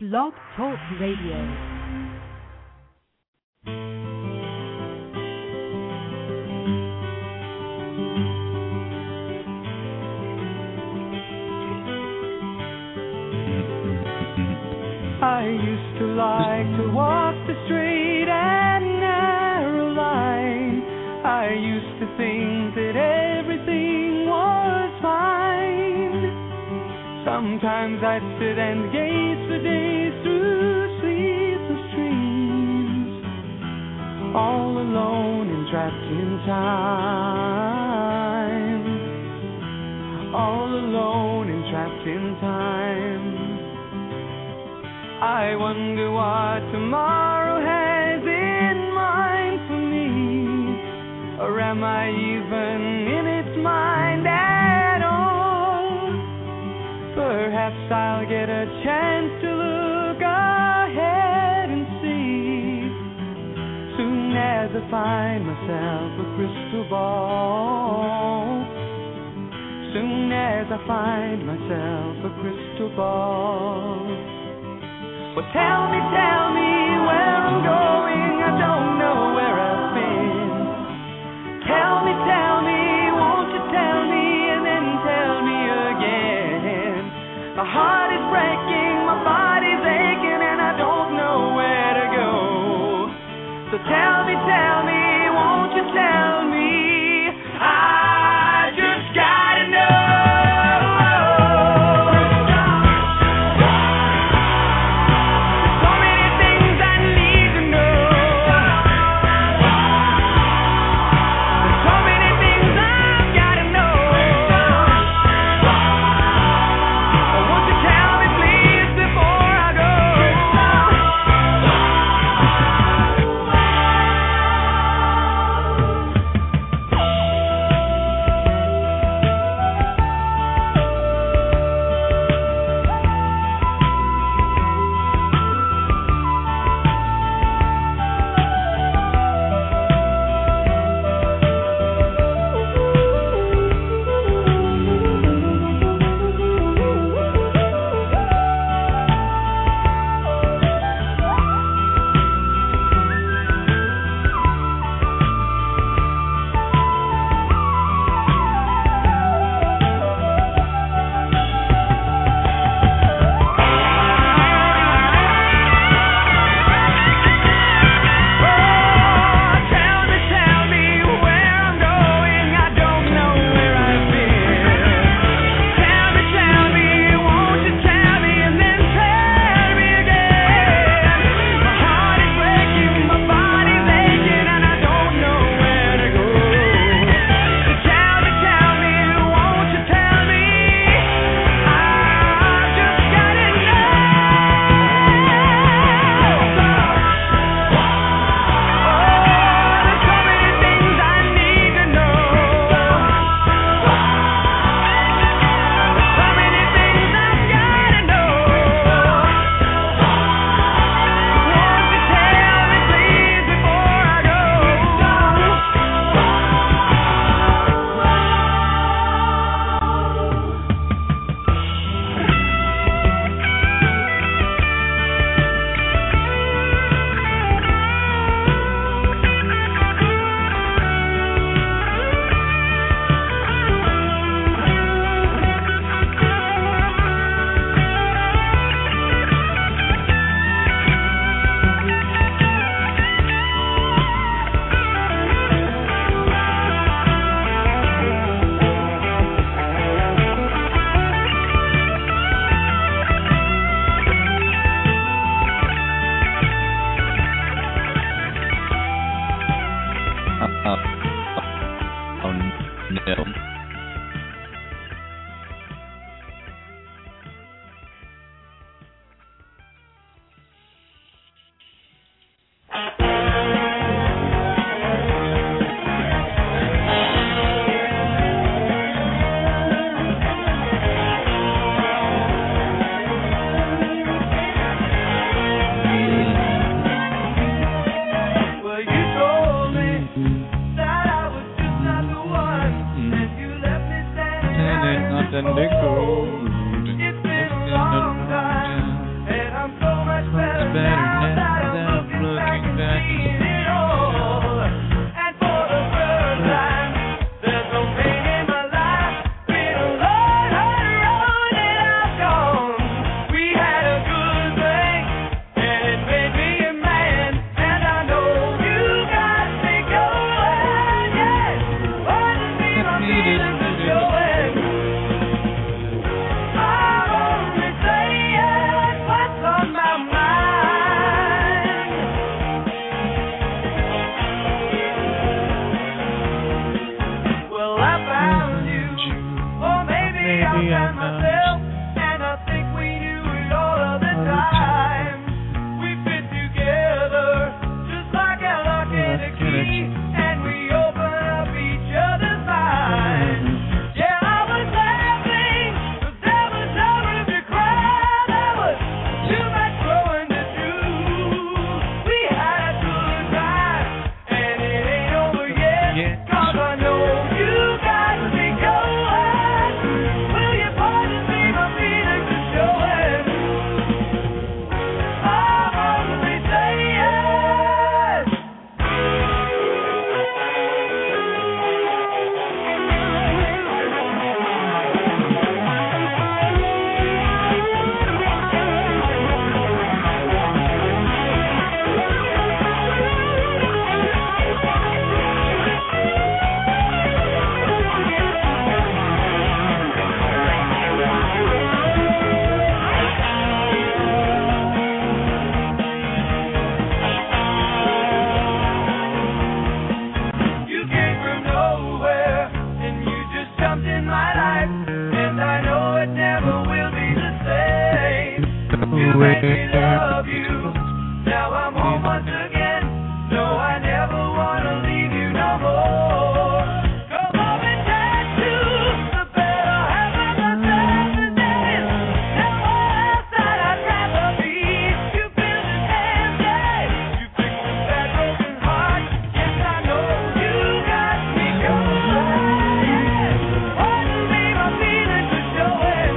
Blog Talk Radio. I used to like to walk the straight and narrow line. I used to think that everything was fine. Sometimes I'd sit and gaze for days through sleepless dreams, all alone and trapped in time. All alone and trapped in time. I wonder what tomorrow has in mind for me, or am I even in its mind at all? Perhaps I'll get a chance to look ahead and see, soon as I find myself a crystal ball. Soon as I find myself a crystal ball. Well, tell me where I'm going. I don't know where I've been. Tell me, won't you tell me and then tell me again. My heart is breaking, my body's aching, and I don't know where to go. So tell me, won't you tell me? I just gotta know. So many let me love you. Now I'm home once again. No, I never want to leave you no more. Come on and dance to the better half of the Saturday. Now outside I'd rather be. You feel this empty. You fix that broken heart. Yes, I know you got me going. Pardon me, my feelings are showing.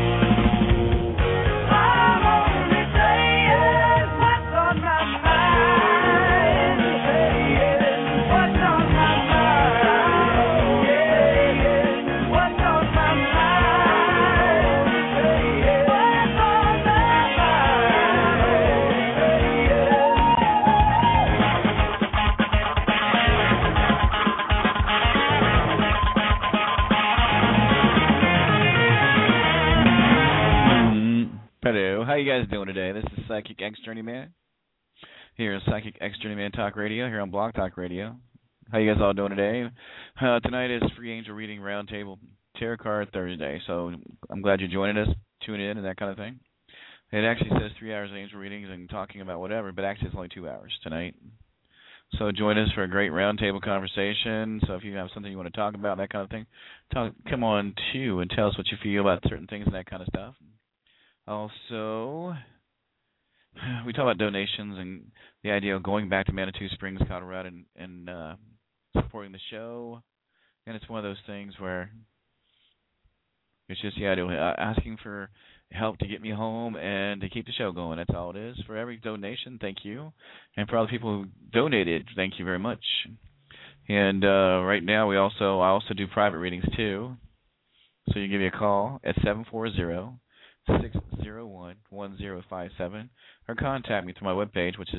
I'm only saying what's on my mind. Saying what's on my mind. Yeah, what's on my mind. Saying what's on my Hello, how you guys doing today? This is Psychic X Journeyman here at Psychic X Journeyman Talk Radio here on Blog Talk Radio. How you guys all doing today? Tonight is Free Angel Reading Roundtable Tarot Card Thursday, so I'm glad you're joining us, tuning in and that kind of thing. It actually says 3 hours of angel readings and talking about whatever, but actually it's only 2 hours tonight. So join us for a great roundtable conversation. So if you have something you want to talk about, that kind of thing, come on too and tell us what you feel about certain things and that kind of stuff. Also, we talk about donations and the idea of going back to Manitou Springs, Colorado, and supporting the show. And it's one of those things where it's just the idea of asking for help to get me home and to keep the show going. That's all it is. For every donation, thank you. And for all the people who donated, thank you very much. And right now, I also do private readings too. So you give me a call at 740-601-1057 or contact me through my webpage, which is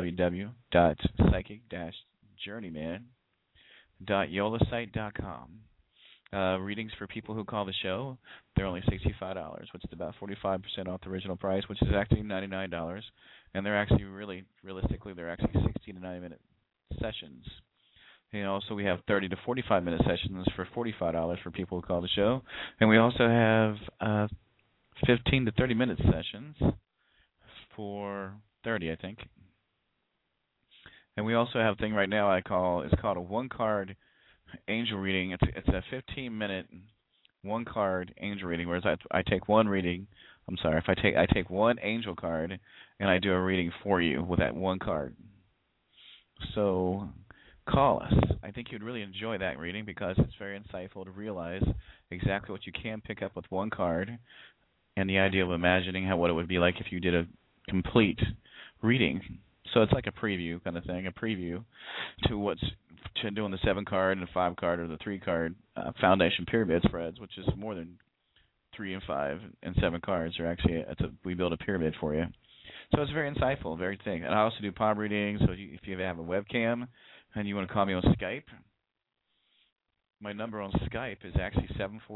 www.psychic-journeyman.yolasite.com. Readings for people who call the show, they're only $65, which is about 45% off the original price, which is actually $99. And they're actually realistically, they're actually 60 to 90-minute sessions. And also we have 30 to 45-minute sessions for $45 for people who call the show. And we also have 15 to 30-minute sessions for $30, I think. And we also have a thing right now it's called a one-card angel reading. It's a 15-minute one-card angel reading, whereas I take one reading. I'm sorry, I take one angel card and I do a reading for you with that one card. So call us. I think you'd really enjoy that reading because it's very insightful to realize exactly what you can pick up with one card and the idea of imagining what it would be like if you did a complete reading. So it's like a preview kind of thing, a preview to doing the 7-card and the 5-card or the 3-card foundation pyramid spreads, which is more than 3 and 5 and 7 cards. We build a pyramid for you. So it's very insightful, very thing. And I also do palm readings. So if you have a webcam and you want to call me on Skype, my number on Skype is actually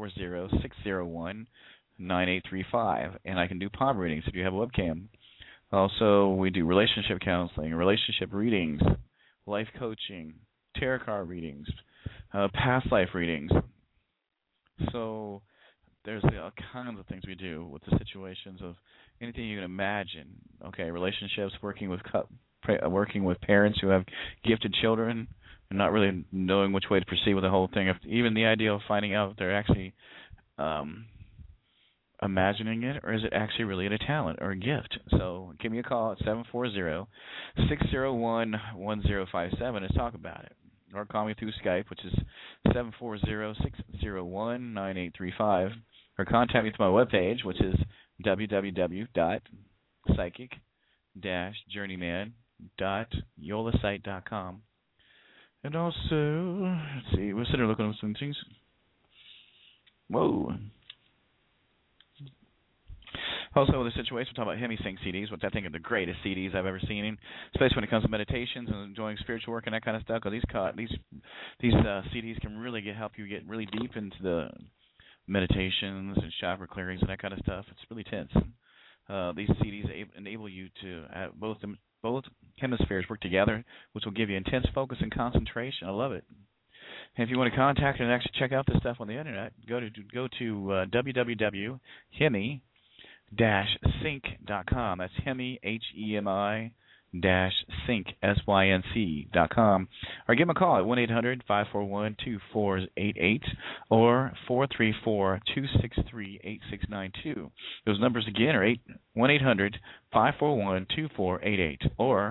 740-601-9835, and I can do palm readings if you have a webcam. Also, we do relationship counseling, relationship readings, life coaching, tarot card readings, past life readings. So there's all kinds of things we do with the situations of anything you can imagine. Okay, relationships, working with parents who have gifted children and not really knowing which way to proceed with the whole thing. Even the idea of finding out if they're actually imagining it, or is it actually really a talent or a gift? So give me a call at 740-601-1057 and talk about it. Or call me through Skype, which is 740-601-9835. Or contact me through my webpage, which is www.psychic-journeyman.yolasite.com. And also, let's see, we're sitting there looking at some things. Whoa. Also, the situation, we're talking about Hemi-Sync CDs, which I think are the greatest CDs I've ever seen, especially when it comes to meditations and enjoying spiritual work and that kind of stuff. Because these CDs can really help you get really deep into the meditations and chakra clearings and that kind of stuff. It's really tense. These CDs enable you to have both hemispheres work together, which will give you intense focus and concentration. I love it. And if you want to contact and actually check out this stuff on the internet, go to www.hemi Hemi-sync.com. That's Hemi, Hemi-sync, SYNC.com. Or give them a call at 1-800-541-2488 or 434-263-8692. Those numbers again are 1-800-541-2488 or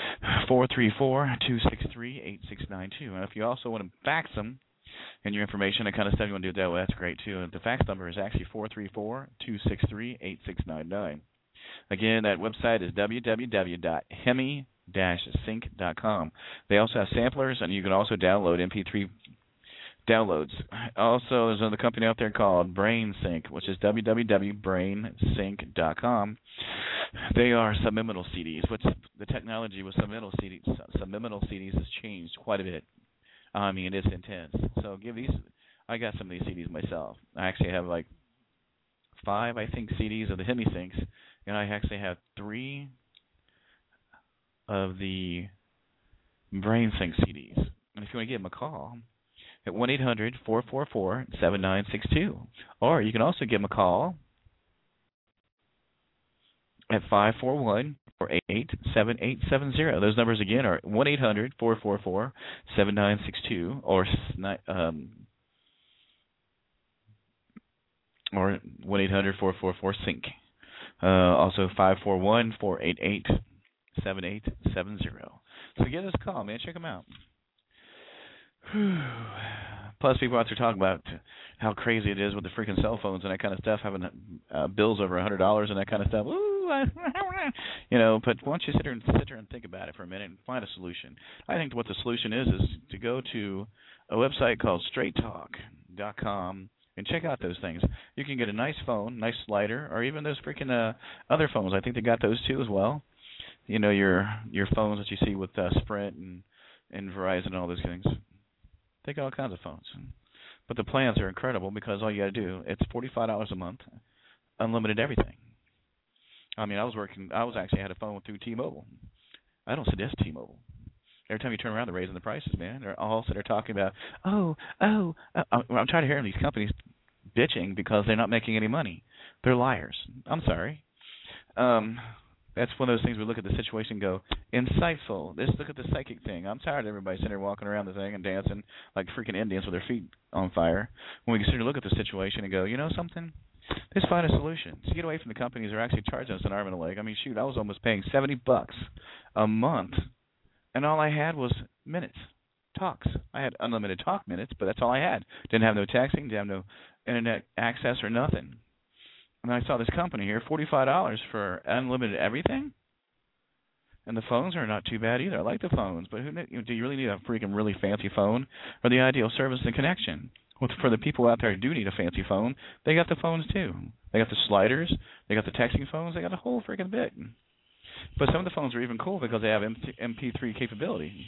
434-263-8692. And if you also want to fax them and your information, that kind of stuff, you want to do that, well, that's great too. And the fax number is actually 434-263-8699. Again, that website is www.hemi-sync.com. They also have samplers, and you can also download MP3 downloads. Also, there's another company out there called BrainSync, which is www.brainsync.com. They are subliminal CDs. What's the technology with subliminal CDs has changed quite a bit. I mean, it's intense. So I got some of these CDs myself. I actually have like 5, I think, CDs of the Hemi Syncs, and I actually have 3 of the BrainSync CDs. And if you want to give them a call, at 1-800-444-7962. Or you can also give them a call at 541-488-7870. Those numbers again are 1-800-444-7962 or 1-800-444-SYNC. Also 541-488-7870. So give us a call, man. Check them out. Plus, people out there talking about how crazy it is with the freaking cell phones and that kind of stuff, having bills over $100 and that kind of stuff. But why don't you sit here and think about it for a minute and find a solution? I think what the solution is to go to a website called straighttalk.com and check out those things. You can get a nice phone, nice slider, or even those freaking other phones. I think they got those too as well. Your phones that you see with Sprint and Verizon and all those things. They got all kinds of phones. But the plans are incredible because all you got to do, it's $45 a month, unlimited everything. I mean, I actually had a phone through T-Mobile. I don't suggest T-Mobile. Every time you turn around, they're raising the prices, man. They're talking about, I'm tired of hearing these companies bitching because they're not making any money. They're liars. I'm sorry. That's one of those things we look at the situation and go, insightful. Let's look at the psychic thing. I'm tired of everybody sitting there walking around the thing and dancing like freaking Indians with their feet on fire. When we consider to look at the situation and go, you know something? Let's find a solution. To get away from the companies that are actually charging us an arm and a leg. I mean, shoot, I was almost paying $70 a month, and all I had was minutes, talks. I had unlimited talk minutes, but that's all I had. Didn't have no texting, didn't have no internet access or nothing. And I saw this company here, $45 for unlimited everything. And the phones are not too bad either. I like the phones, but do you really need a freaking really fancy phone or the ideal service and connection? Well, for the people out there who do need a fancy phone, they got the phones too. They got the sliders, they got the texting phones, they got the whole freaking bit. But some of the phones are even cool because they have MP3 capability.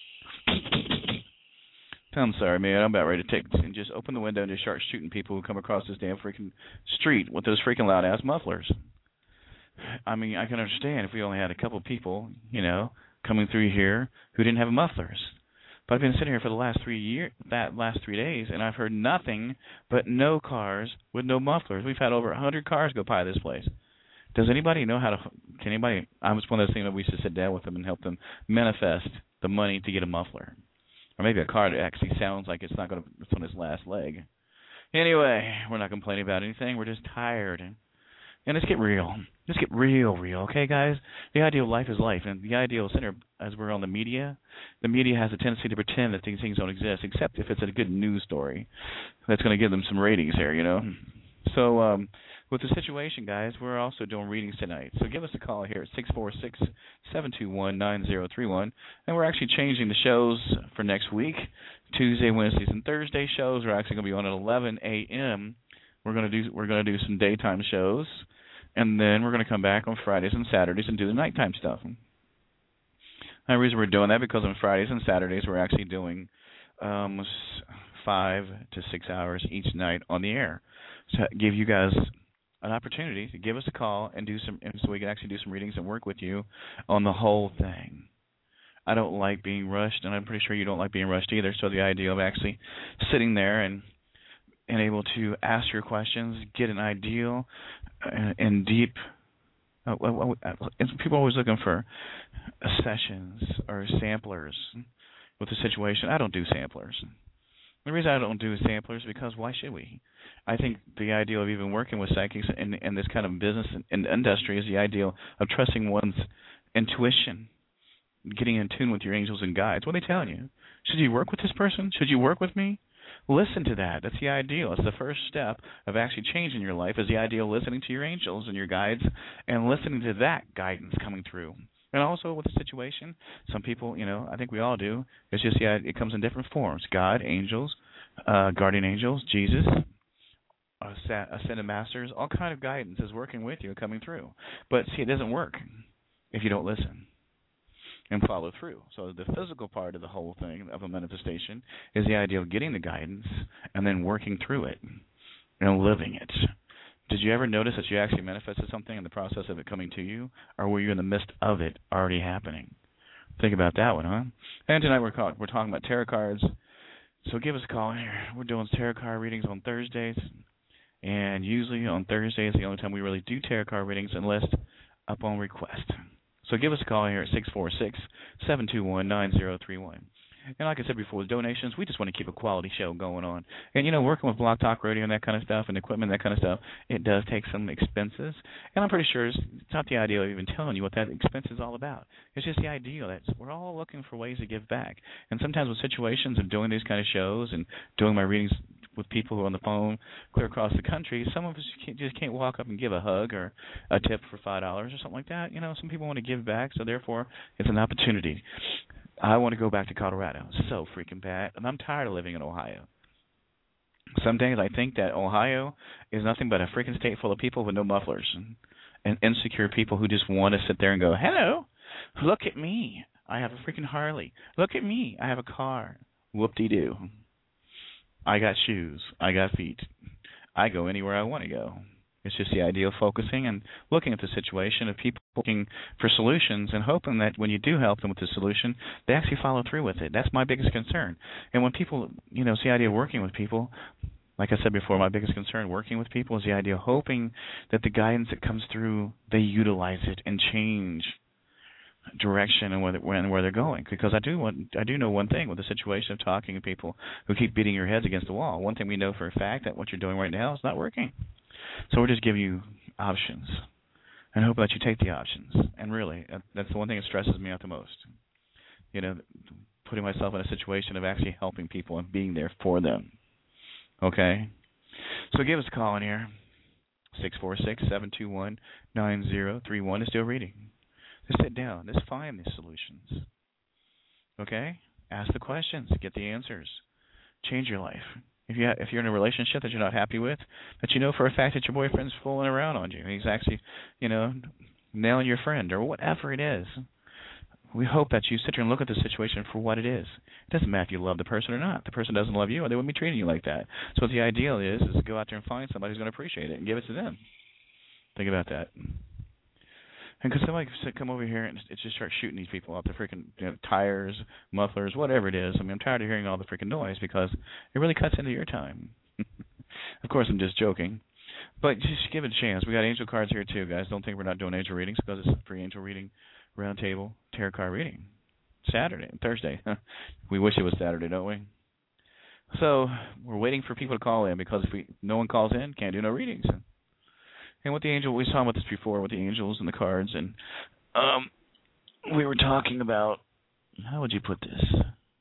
I'm sorry, man. I'm about ready to just open the window and just start shooting people who come across this damn freaking street with those freaking loud-ass mufflers. I mean, I can understand if we only had a couple people, coming through here who didn't have mufflers. But I've been sitting here for the last 3 days, and I've heard nothing but no cars with no mufflers. We've had over 100 cars go by this place. Does anybody know I'm just one of those things that we used to sit down with them and help them manifest the money to get a muffler. Or maybe a car that actually sounds like it's on its last leg. Anyway, we're not complaining about anything. We're just tired. And let's get real. Let's get real, okay, guys? The ideal life is life. And the ideal center, as we're on the media has a tendency to pretend that these things don't exist, except if it's a good news story that's going to give them some ratings here, So with the situation, guys, we're also doing readings tonight. So give us a call here at 646-721-9031. And we're actually changing the shows for next week. Tuesday, Wednesdays, and Thursday shows are actually going to be on at 11 a.m. We're going to do some daytime shows, and then we're going to come back on Fridays and Saturdays and do the nighttime stuff. The reason we're doing that because on Fridays and Saturdays we're actually doing 5 to 6 hours each night on the air. So give you guys an opportunity to give us a call and so we can actually do some readings and work with you on the whole thing. I don't like being rushed, and I'm pretty sure you don't like being rushed either. So the idea of actually sitting there and able to ask your questions, get an ideal and deep. People are always looking for sessions or samplers with the situation. I don't do samplers. The reason I don't do samplers is because why should we? I think the ideal of even working with psychics in this kind of business and industry is the ideal of trusting one's intuition, getting in tune with your angels and guides. What are they telling you? Should you work with this person? Should you work with me? Listen to that. That's the ideal. It's the first step of actually changing your life is the ideal listening to your angels and your guides and listening to that guidance coming through. And also with the situation, some people, I think we all do. It's just, it comes in different forms. God, angels, guardian angels, Jesus, ascended masters, all kind of guidance is working with you and coming through. But see, it doesn't work if you don't listen and follow through. So the physical part of the whole thing of a manifestation is the idea of getting the guidance and then working through it and living it. Did you ever notice that you actually manifested something in the process of it coming to you, or were you in the midst of it already happening? Think about that one, huh? And tonight we're talking about tarot cards. So give us a call here. We're doing tarot card readings on Thursdays, and usually on Thursdays the only time we really do tarot card readings unless upon request. So give us a call here at 646-721-9031. And like I said before, with donations, we just want to keep a quality show going on. And, working with Blog Talk Radio and that kind of stuff and equipment, that kind of stuff, it does take some expenses. And I'm pretty sure it's not the idea of even telling you what that expense is all about. It's just the idea that we're all looking for ways to give back. And sometimes with situations of doing these kind of shows and doing my readings with people who are on the phone clear across the country, some of us just can't walk up and give a hug or a tip for $5 or something like that. Some people want to give back, so therefore it's an opportunity. I want to go back to Colorado so freaking bad, and I'm tired of living in Ohio. Some days I think that Ohio is nothing but a freaking state full of people with no mufflers and insecure people who just want to sit there and go, hello, look at me. I have a freaking Harley. Look at me. I have a car. Whoop-de-doo. I got shoes. I got feet. I go anywhere I want to go. It's just the idea of focusing and looking at the situation of people looking for solutions and hoping that when you do help them with the solution, they actually follow through with it. That's my biggest concern. And when people, see the idea of working with people, like I said before, my biggest concern working with people is the idea of hoping that the guidance that comes through, they utilize it and change direction and where they're going. Because I do know one thing with the situation of talking to people who keep beating your heads against the wall. One thing we know for a fact that what you're doing right now is not working. So we're just giving you options and hope that you take the options. And really, that's the one thing that stresses me out the most. Putting myself in a situation of actually helping people and being there for them. Okay? So give us a call in here, 646-721-9031. It's still reading. Just sit down. Just find the solutions. Okay? Ask the questions. Get the answers. Change your life. If you're in a relationship that you're not happy with, that you know for a fact that your boyfriend's fooling around on you, and he's actually, nailing your friend or whatever it is, we hope that you sit here and look at the situation for what it is. It doesn't matter if you love the person or not. The person doesn't love you, or they wouldn't be treating you like that. So the ideal is to go out there and find somebody who's going to appreciate it and give it to them. Think about that. And because somebody could come over here and it just start shooting these people out, the freaking tires, mufflers, whatever it is. I mean, I'm tired of hearing all the freaking noise because it really cuts into your time. Of course, I'm just joking. But just give it a chance. We got angel cards here too, guys. Don't think we're not doing angel readings because it's a free angel reading, roundtable, tarot card reading. Thursday. We wish it was Saturday, don't we? So we're waiting for people to call in because if no one calls in, can't do no readings. And with the angel, we saw about this before with the angels and the cards, and we were talking about, how would you put this?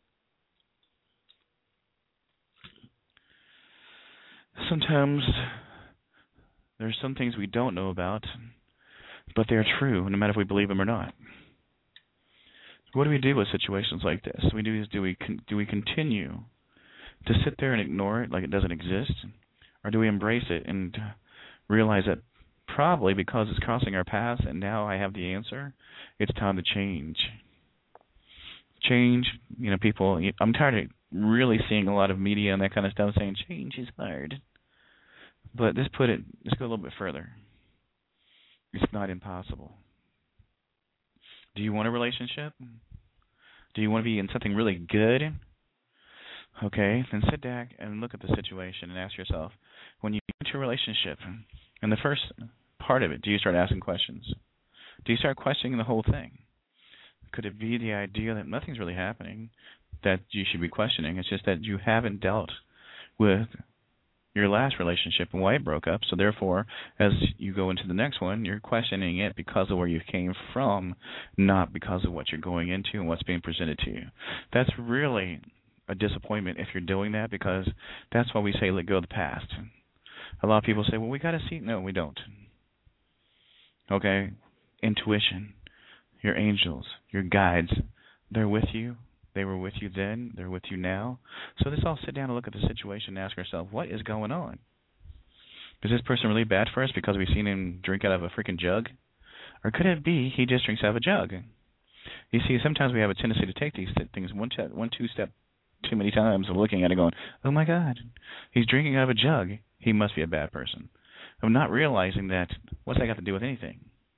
Sometimes there's some things we don't know about, but they're true, no matter if we believe them or not. What do we do with situations like this? Do we continue to sit there and ignore it like it doesn't exist, or do we embrace it and realize that probably because it's crossing our paths and now I have the answer, it's time to change. Change, people, I'm tired of really seeing a lot of media and that kind of stuff saying change is hard. But let's go a little bit further. It's not impossible. Do you want a relationship? Do you want to be in something really good? Okay, then sit back and look at the situation and ask yourself, when you get into a relationship, and the first part of it? Do you start asking questions? Do you start questioning the whole thing? Could it be the idea that nothing's really happening that you should be questioning? It's just that you haven't dealt with your last relationship and why it broke up. So therefore, as you go into the next one, you're questioning it because of where you came from, not because of what you're going into and what's being presented to you. That's really a disappointment if you're doing that, because that's why we say let go of the past. A lot of people say, well, we got to see. No, we don't. Okay? Intuition, your angels, your guides, they're with you. They were with you then. They're with you now. So let's all sit down and look at the situation and ask ourselves, what is going on? Is this person really bad for us because we've seen him drink out of a freaking jug? Or could it be he just drinks out of a jug? You see, sometimes we have a tendency to take these things two step too many times of looking at it going, oh, my God, he's drinking out of a jug. He must be a bad person. I'm not realizing that, what's that got to do with anything?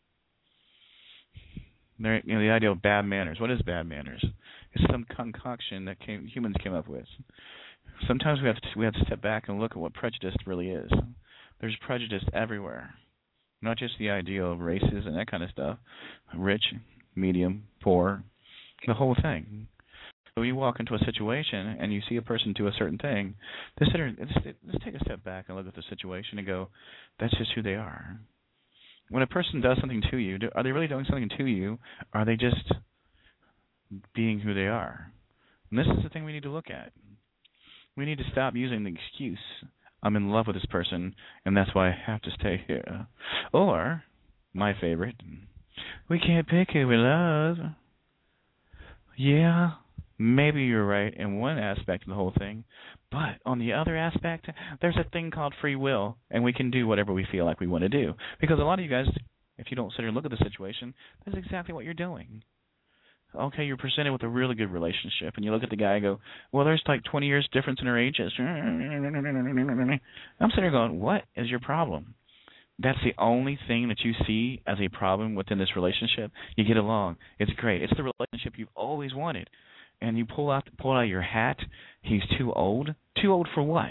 The idea of bad manners. What is bad manners? It's some concoction that humans came up with. Sometimes we have to step back and look at what prejudice really is. There's prejudice everywhere, not just the idea of races and that kind of stuff. Rich, medium, poor, the whole thing. So you walk into a situation and you see a person do a certain thing. Let's take a step back and look at the situation and go, that's just who they are. When a person does something to you, are they really doing something to you? Or are they just being who they are? And this is the thing we need to look at. We need to stop using the excuse, I'm in love with this person, and that's why I have to stay here. Or, my favorite, we can't pick who we love. Yeah, maybe you're right in one aspect of the whole thing, but on the other aspect, there's a thing called free will, and we can do whatever we feel like we want to do. Because a lot of you guys, if you don't sit here and look at the situation, that's exactly what you're doing. Okay, you're presented with a really good relationship, and you look at the guy and go, well, there's like 20 years difference in our ages. I'm sitting there going, what is your problem? That's the only thing that you see as a problem within this relationship. You get along. It's great. It's the relationship you've always wanted. And you pull out your hat. He's too old. Too old for what?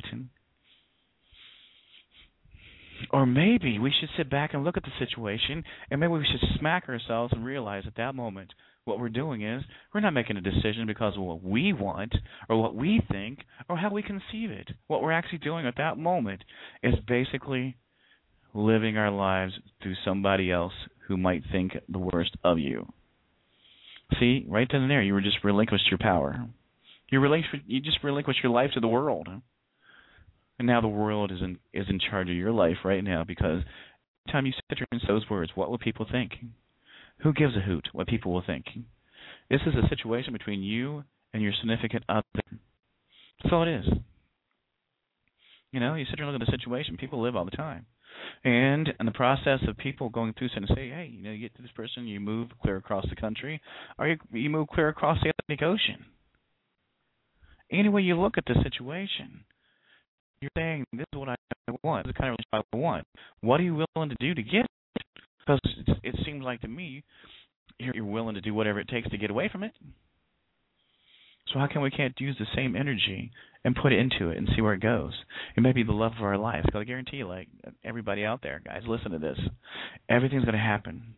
Or maybe we should sit back and look at the situation, and maybe we should smack ourselves and realize at that moment what we're doing is we're not making a decision because of what we want or what we think or how we conceive it. What we're actually doing at that moment is basically living our lives through somebody else who might think the worst of you. See, right then and there, you were just relinquished your power. You just relinquished your life to the world. And now the world is in charge of your life right now, because every time you sit here and say those words, what will people think? Who gives a hoot what people will think? This is a situation between you and your significant other. That's all it is. You know, you sit here and look at the situation. People live all the time. And in the process of people going through and say, hey, you get to this person, you move clear across the country, or you move clear across the Atlantic Ocean. Any way you look at the situation, you're saying, this is what I want. This is the kind of relationship I want. What are you willing to do to get it? Because it seems like to me you're willing to do whatever it takes to get away from it. So how come we can't use the same energy and put it into it and see where it goes? It may be the love of our life. Because I guarantee you, like everybody out there, guys, listen to this. Everything's going to happen.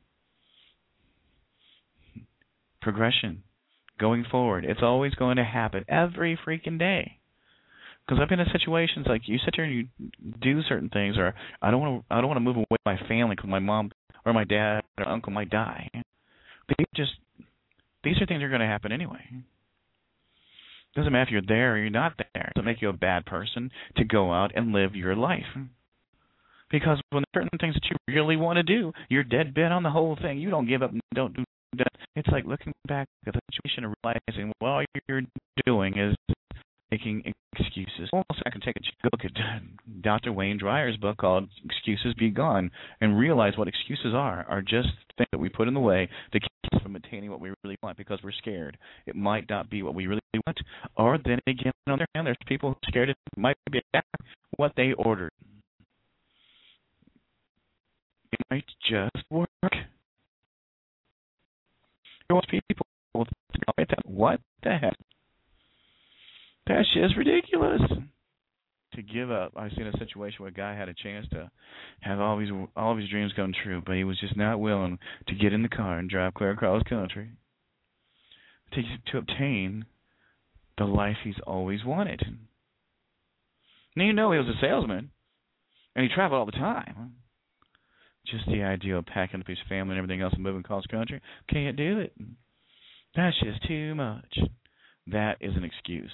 Progression. Going forward. It's always going to happen every freaking day. Because I've been in situations like you sit here and you do certain things, or I don't want to move away from my family because my mom or my dad or uncle might die. These are things that are going to happen anyway. It doesn't matter if you're there or you're not there. It doesn't make you a bad person to go out and live your life. Because when there are certain things that you really want to do, you're dead bent on the whole thing. You don't give up and don't do that. It's like looking back at the situation and realizing what all you're doing is making excuses. Almost I can take a look at Dr. Wayne Dreyer's book called Excuses Be Gone and realize what excuses are just things that we put in the way to keep us from attaining what we really want because we're scared. It might not be what we really want. Or then again, on the other hand, there's people who are scared it might be what they ordered. It might just work. Most people will think, what the heck? That's just ridiculous. to give up. I've seen a situation where a guy had a chance to have all of his dreams come true, but he was just not willing to get in the car and drive clear across country to obtain the life he's always wanted. Now, you know, he was a salesman, and he traveled all the time. Just the idea of packing up his family and everything else and moving across country, can't do it. That's just too much. That is an excuse.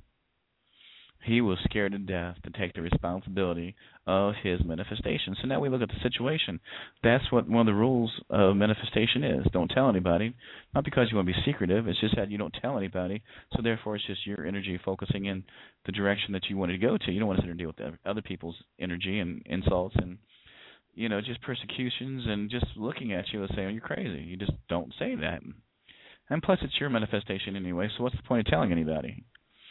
He was scared to death to take the responsibility of his manifestation. So now we look at the situation. That's what one of the rules of manifestation is. Don't tell anybody. Not because you want to be secretive. It's just that you don't tell anybody. So therefore, it's just your energy focusing in the direction that you wanted to go to. You don't want to sit there and deal with other people's energy and insults and, you know, just persecutions and just looking at you and saying, you're crazy. You just don't say that. And plus, it's your manifestation anyway, so what's the point of telling anybody?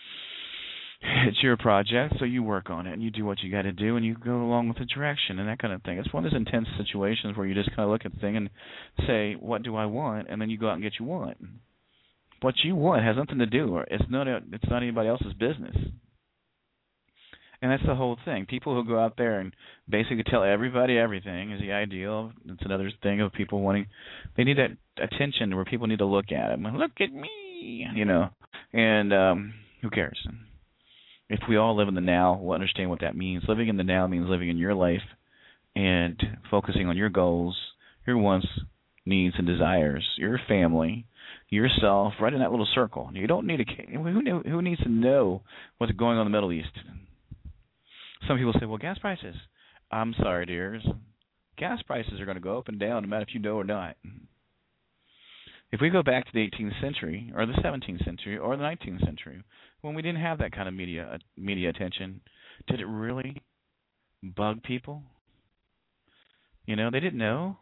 It's your project, so you work on it, and you do what you got to do, and you go along with the direction and that kind of thing. It's one of those intense situations where you just kind of look at the thing and say, what do I want? And then you go out and get what you want. What you want has nothing to do, or it's not anybody else's business. And that's the whole thing. People who go out there and basically tell everybody everything is the ideal. It's another thing of people wanting, they need that attention where people need to look at them. Look at me, you know. And who cares? If we all live in the now, we'll understand what that means. Living in the now means living in your life and focusing on your goals, your wants, needs, and desires, your family, yourself, right in that little circle. You don't need who needs to know what's going on in the Middle East? Some people say, well, gas prices. I'm sorry, dears. Gas prices are going to go up and down no matter if you know or not. If we go back to the 18th century or the 17th century or the 19th century, when we didn't have that kind of media attention, did it really bug people? You know, they didn't know.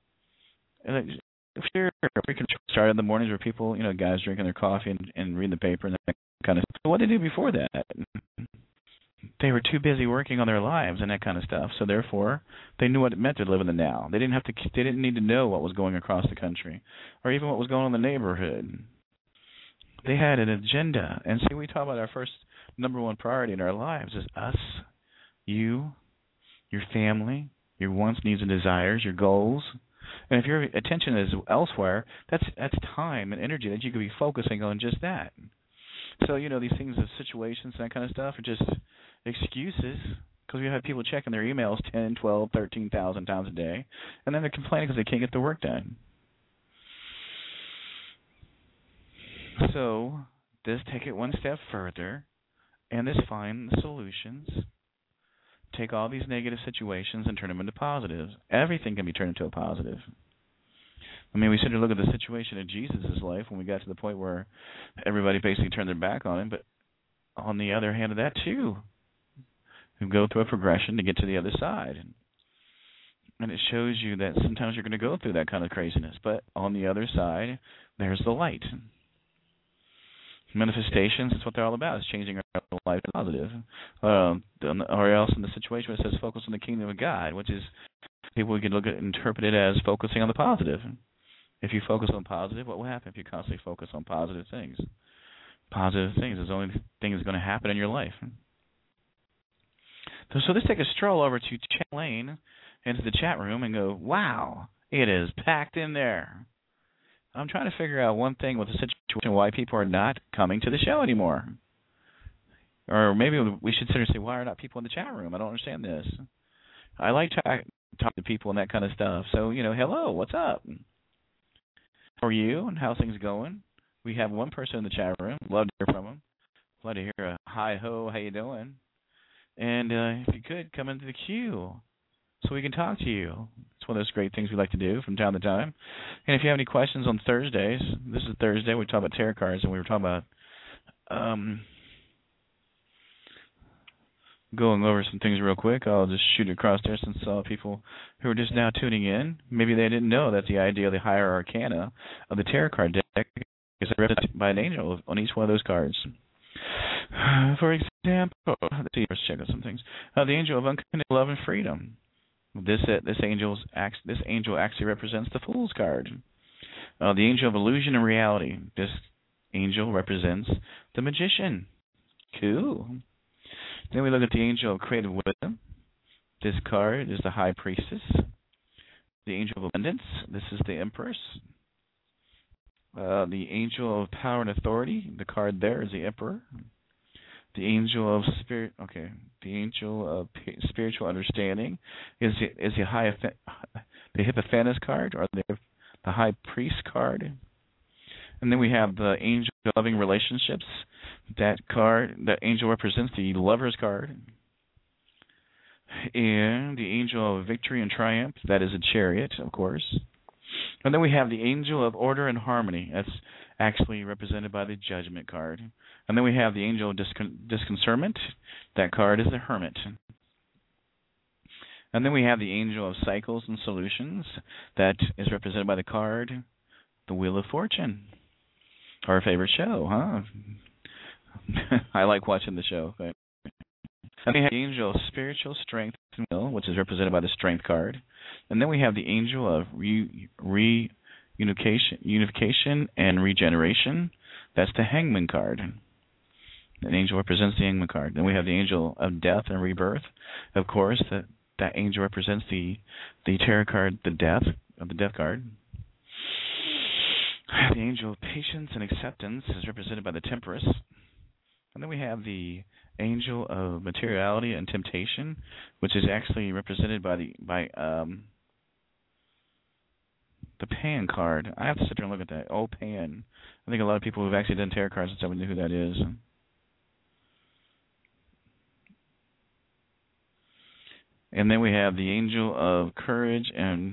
Sure, we can start in the mornings where people, you know, guys drinking their coffee and reading the paper and that kind of stuff. What did they do before that? They were too busy working on their lives and that kind of stuff. So therefore, they knew what it meant to live in the now. They didn't need to know what was going across the country or even what was going on in the neighborhood. They had an agenda. And see, we talk about our first number one priority in our lives is us, you, your family, your wants, needs, and desires, your goals. And if your attention is elsewhere, that's time and energy that you could be focusing on just that. So, you know, these things of situations and that kind of stuff are just excuses because we have people checking their emails 10, 12, 13,000 times a day, and then they're complaining because they can't get the work done. So let's take it one step further and let's find the solutions. Take all these negative situations and turn them into positives. Everything can be turned into a positive. I mean, we sit here and look at the situation in Jesus' life when we got to the point where everybody basically turned their back on him. But on the other hand of that, too, we go through a progression to get to the other side. And it shows you that sometimes you're going to go through that kind of craziness. But on the other side, there's the light. Manifestations, that's what they're all about. It's changing our life to positive. Or else in the situation where it says focus on the kingdom of God, which is people can interpret it as focusing on the positive. If you focus on positive, what will happen if you constantly focus on positive things? Positive things is the only thing that's going to happen in your life. So let's take a stroll over to Chat Lane into the chat room and go, wow, it is packed in there. I'm trying to figure out one thing with the situation why people are not coming to the show anymore. Or maybe we should sit and say, why are not people in the chat room? I don't understand this. I like to talk to people and that kind of stuff. So, you know, hello, what's up? How are you and how's things going? We have one person in the chat room. Love to hear from them. Love to hear a hi-ho, how you doing? And if you could, come into the queue so we can talk to you. It's one of those great things we like to do from time to time. And if you have any questions on Thursdays, this is Thursday, we talk about tarot cards, and we were talking about going over some things real quick. I'll just shoot it across there since people who are just now tuning in, maybe they didn't know that the idea of the higher arcana of the tarot card deck is represented by an angel on each one of those cards. For example, let's see, let's check out some things. The angel of unconditional love and freedom. This angel actually represents the Fool's card. The angel of illusion and reality. This angel represents the magician. Cool. Then we look at the Angel of Creative Wisdom. This card is the High Priestess. The Angel of Abundance. This is the Empress. The Angel of Power and Authority. The card there is the Emperor. The Angel of Spirit. Okay. The Angel of Spiritual Understanding is the Hierophant card, or the High Priest card. And then we have the Angel of Loving Relationships. That angel represents the Lover's card. And the Angel of Victory and Triumph. That is a Chariot, of course. And then we have the Angel of Order and Harmony. That's actually represented by the Judgment card. And then we have the Angel of Disconcernment. That card is the Hermit. And then we have the Angel of Cycles and Solutions. That is represented by the card, the Wheel of Fortune. Our favorite show, huh? I like watching the show. And we have the Angel of Spiritual Strength and Will, which is represented by the Strength card. And then we have the Angel of Unification and Regeneration. That's the Hangman card. An angel represents the Hangman card. Then we have the Angel of Death and Rebirth. Of course, that angel represents the tarot card, the Death card. The Angel of Patience and Acceptance is represented by the Temperance. And then we have the Angel of Materiality and Temptation, which is actually represented by the Pan card. I have to sit there and look at that. Oh, Pan. I think a lot of people who've actually done tarot cards and stuff would know who that is. And then we have the Angel of Courage and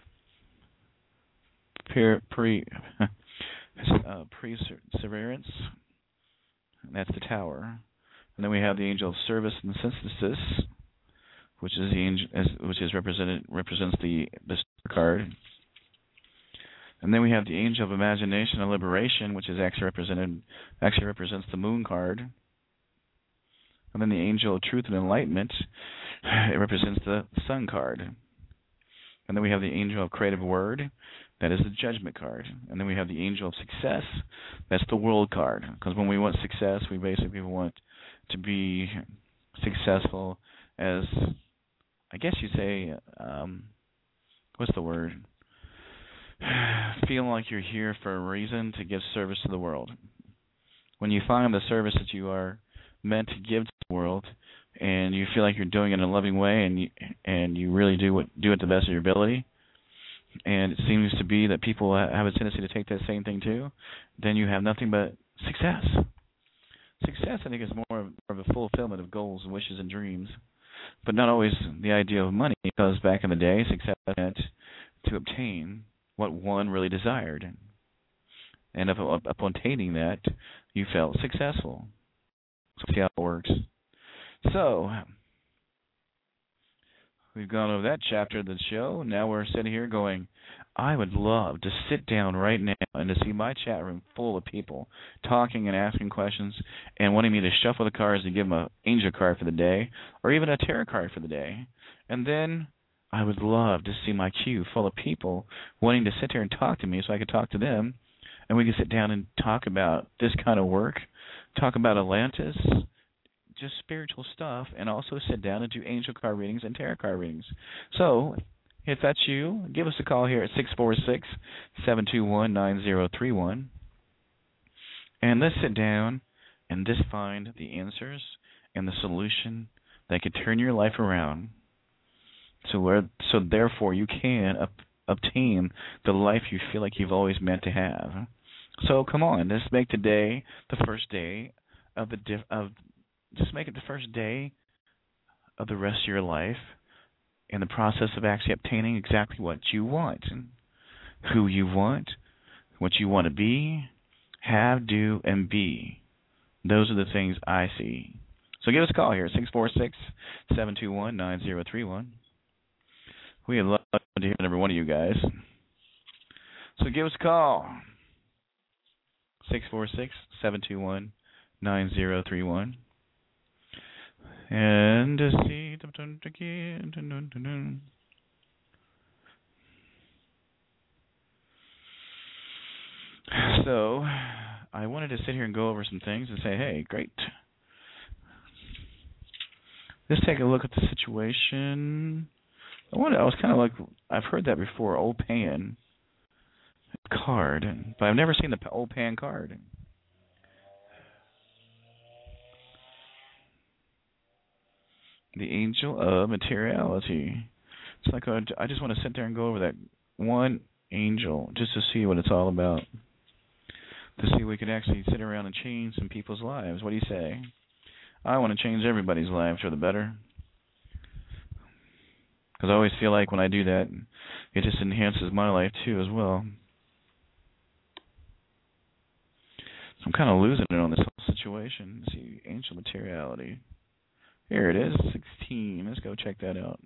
Perseverance. That's the Tower. And then we have the Angel of Service and Synthesis, which represents the Star card. And then we have the Angel of Imagination and Liberation, which is actually represents the Moon card. And then the Angel of Truth and Enlightenment, it represents the Sun card. And then we have the Angel of Creative Word, that is the Judgment card. And then we have the Angel of Success, that's the World card. Because when we want success, we basically want to be successful as, I guess you'd say, what's the word? Feeling like you're here for a reason to give service to the world. When you find the service that you are meant to give to the world, and you feel like you're doing it in a loving way, and you really do it to the best of your ability, and it seems to be that people have a tendency to take that same thing too, then you have nothing but success. Success, I think, is more of a fulfillment of goals and wishes and dreams, but not always the idea of money, because back in the day, success meant to obtain what one really desired. And upon obtaining that, you felt successful. So see how it works. So, we've gone over that chapter of the show. Now we're sitting here going, I would love to sit down right now and to see my chat room full of people talking and asking questions and wanting me to shuffle the cards and give them an angel card for the day or even a tarot card for the day. And then I would love to see my queue full of people wanting to sit there and talk to me so I could talk to them, and we could sit down and talk about this kind of work, talk about Atlantis, just spiritual stuff, and also sit down and do angel card readings and tarot card readings. So, if that's you, give us a call here at 646-721-9031, and let's sit down and just find the answers and the solution that could turn your life around. So therefore you can obtain the life you feel like you've always meant to have. So come on, let's make today the first day of just make it the first day of the rest of your life in the process of actually obtaining exactly what you want, who you want, what you want to be, have, do, and be. Those are the things I see. So give us a call here, 646-721-9031. We would love to hear from every one of you guys. So give us a call. 646-721-9031. And to see. So I wanted to sit here and go over some things and say, hey, great. Let's take a look at the situation. I was kind of like, I've heard that before, Old Pan card, but I've never seen the Old Pan card. The Angel of Materiality. It's like I just want to sit there and go over that one angel just to see what it's all about. To see if we could actually sit around and change some people's lives. What do you say? I want to change everybody's lives for the better. Because I always feel like when I do that, it just enhances my life too as well. So I'm kind of losing it on this whole situation. Let's see, Angel Materiality. Here it is, 16. Let's go check that out.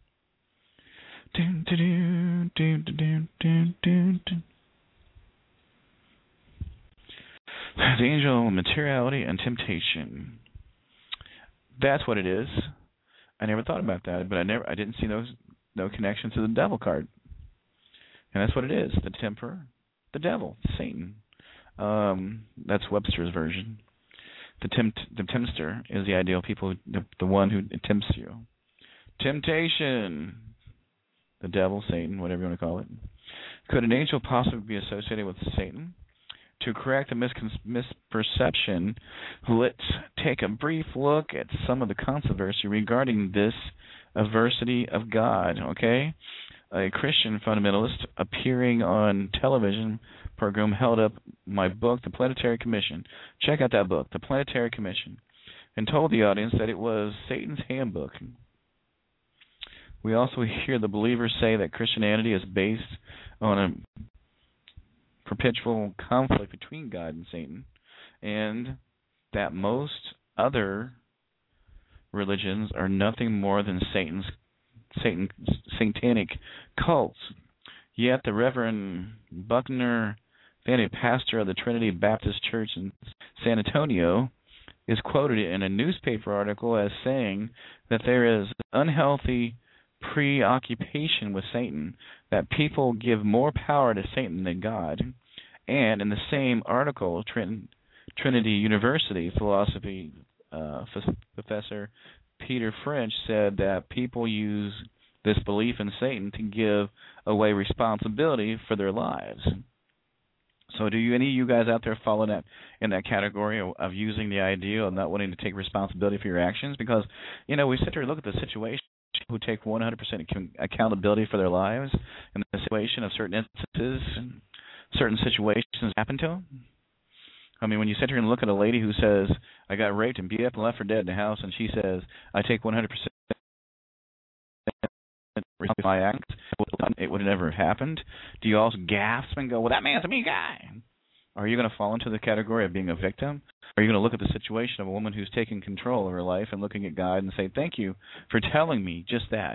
The Angel of Materiality and Temptation. That's what it is. I never thought about that, but I didn't see no connection to the devil card. And that's what it is. The temper, the devil, Satan. That's Webster's version. The tempter is the ideal people, the one who tempts you. Temptation. The devil, Satan, whatever you want to call it. Could an angel possibly be associated with Satan? To correct a misperception, let's take a brief look at some of the controversy regarding this adversity of God, okay? A Christian fundamentalist appearing on television program held up my book, The Planetary Commission. Check out that book, The Planetary Commission, and told the audience that it was Satan's handbook. We also hear the believers say that Christianity is based on a perpetual conflict between God and Satan, and that most other religions are nothing more than satanic cults. Yet the Reverend Buckner Fanny, pastor of the Trinity Baptist Church in San Antonio, is quoted in a newspaper article as saying that there is unhealthy preoccupation with Satan, that people give more power to Satan than God. And in the same article, Trinity University philosophy professor Peter French said that people use this belief in Satan to give away responsibility for their lives. So do any of you guys out there fall in that category of using the idea of not wanting to take responsibility for your actions? Because, we sit there and look at the situation who take 100% accountability for their lives in the situation of certain instances, certain situations happen to them. I mean, when you sit here and look at a lady who says, I got raped and beat up and left for dead in the house, and she says, I take 100% for my acts, it would have never happened. Do you also gasp and go, well, that man's a mean guy? Are you going to fall into the category of being a victim? Are you going to look at the situation of a woman who's taking control of her life and looking at God and say, thank you for telling me just that?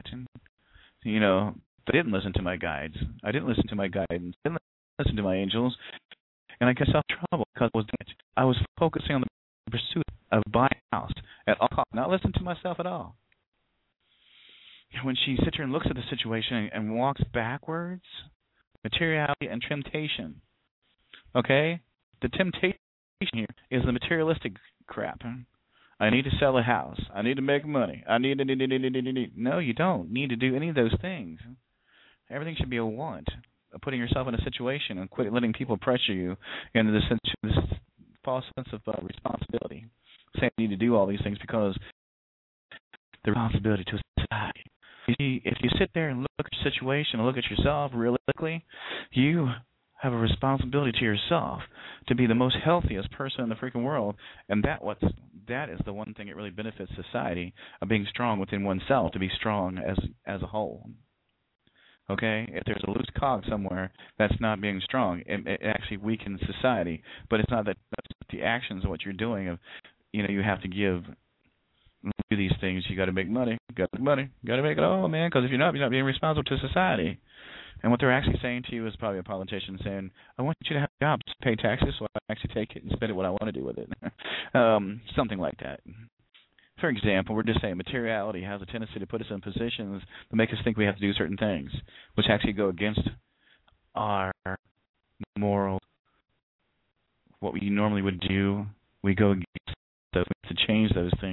I didn't listen to my guides. I didn't listen to my guidance. I didn't listen to my angels. And I got myself in trouble because I was focusing on the pursuit of buying a house at all costs, not listening to myself at all. When she sits here and looks at the situation and walks backwards, materiality and temptation. Okay? The temptation here is the materialistic crap. I need to sell a house. I need to make money. I need. No, you don't need to do any of those things. Everything should be a want. Putting yourself in a situation and quit letting people pressure you into this false sense of responsibility. Saying you need to do all these things because the responsibility to society. You see, if you sit there and look at your situation and look at yourself realistically, you have a responsibility to yourself to be the most healthiest person in the freaking world, and that is the one thing that really benefits society, of being strong within oneself, to be strong as a whole. Okay? If there's a loose cog somewhere, that's not being strong. It actually weakens society, but it's not that's the actions of what you're doing. You have to do these things. You got to make money. Got to make it all, man. Because if you're not being responsible to society. And what they're actually saying to you is probably a politician saying, I want you to have jobs, pay taxes, so I actually take it and spend it what I want to do with it. Something like that. For example, we're just saying materiality has a tendency to put us in positions to make us think we have to do certain things, which actually go against our moral, what we normally would do. We go against those to change those things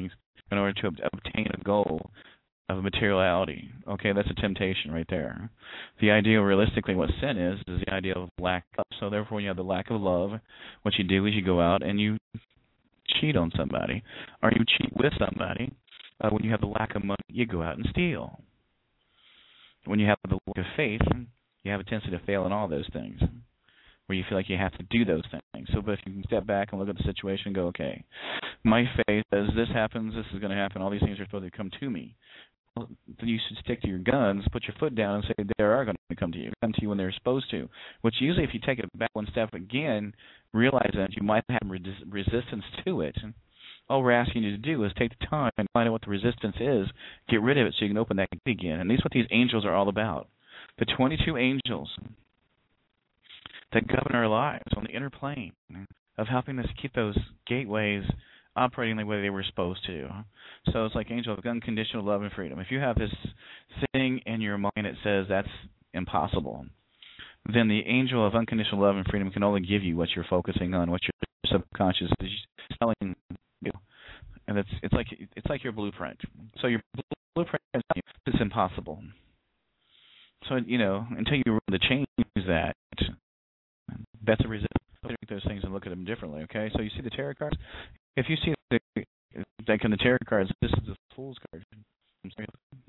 in order to obtain a goal of materiality. Okay, that's a temptation right there. The idea, realistically, what sin is the idea of lack of. So therefore, when you have the lack of love, what you do is you go out and you cheat on somebody, or you cheat with somebody. When you have the lack of money, you go out and steal. When you have the lack of faith, you have a tendency to fail in all those things, where you feel like you have to do those things. So, but if you can step back and look at the situation and go, okay, my faith says this happens, this is going to happen, all these things are supposed to come to me. Well, then you should stick to your guns, put your foot down, and say they are going to come to you when they're supposed to. Which usually, if you take it back one step again, realize that you might have resistance to it. All we're asking you to do is take the time and find out what the resistance is, get rid of it so you can open that gate again. And these what these angels are all about. The 22 angels that govern our lives on the inner plane of helping us keep those gateways operating the way they were supposed to. So it's like angel of unconditional love and freedom. If you have this thing in your mind that says that's impossible, then the angel of unconditional love and freedom can only give you what you're focusing on, what your subconscious is telling you. And it's like your blueprint. So your blueprint is it's impossible. So until you're willing to change that, that's a resistance. Look at those things and look at them differently. Okay, so you see the tarot cards. If you see like in the tarot cards, this is the Fool's card. I'm sorry.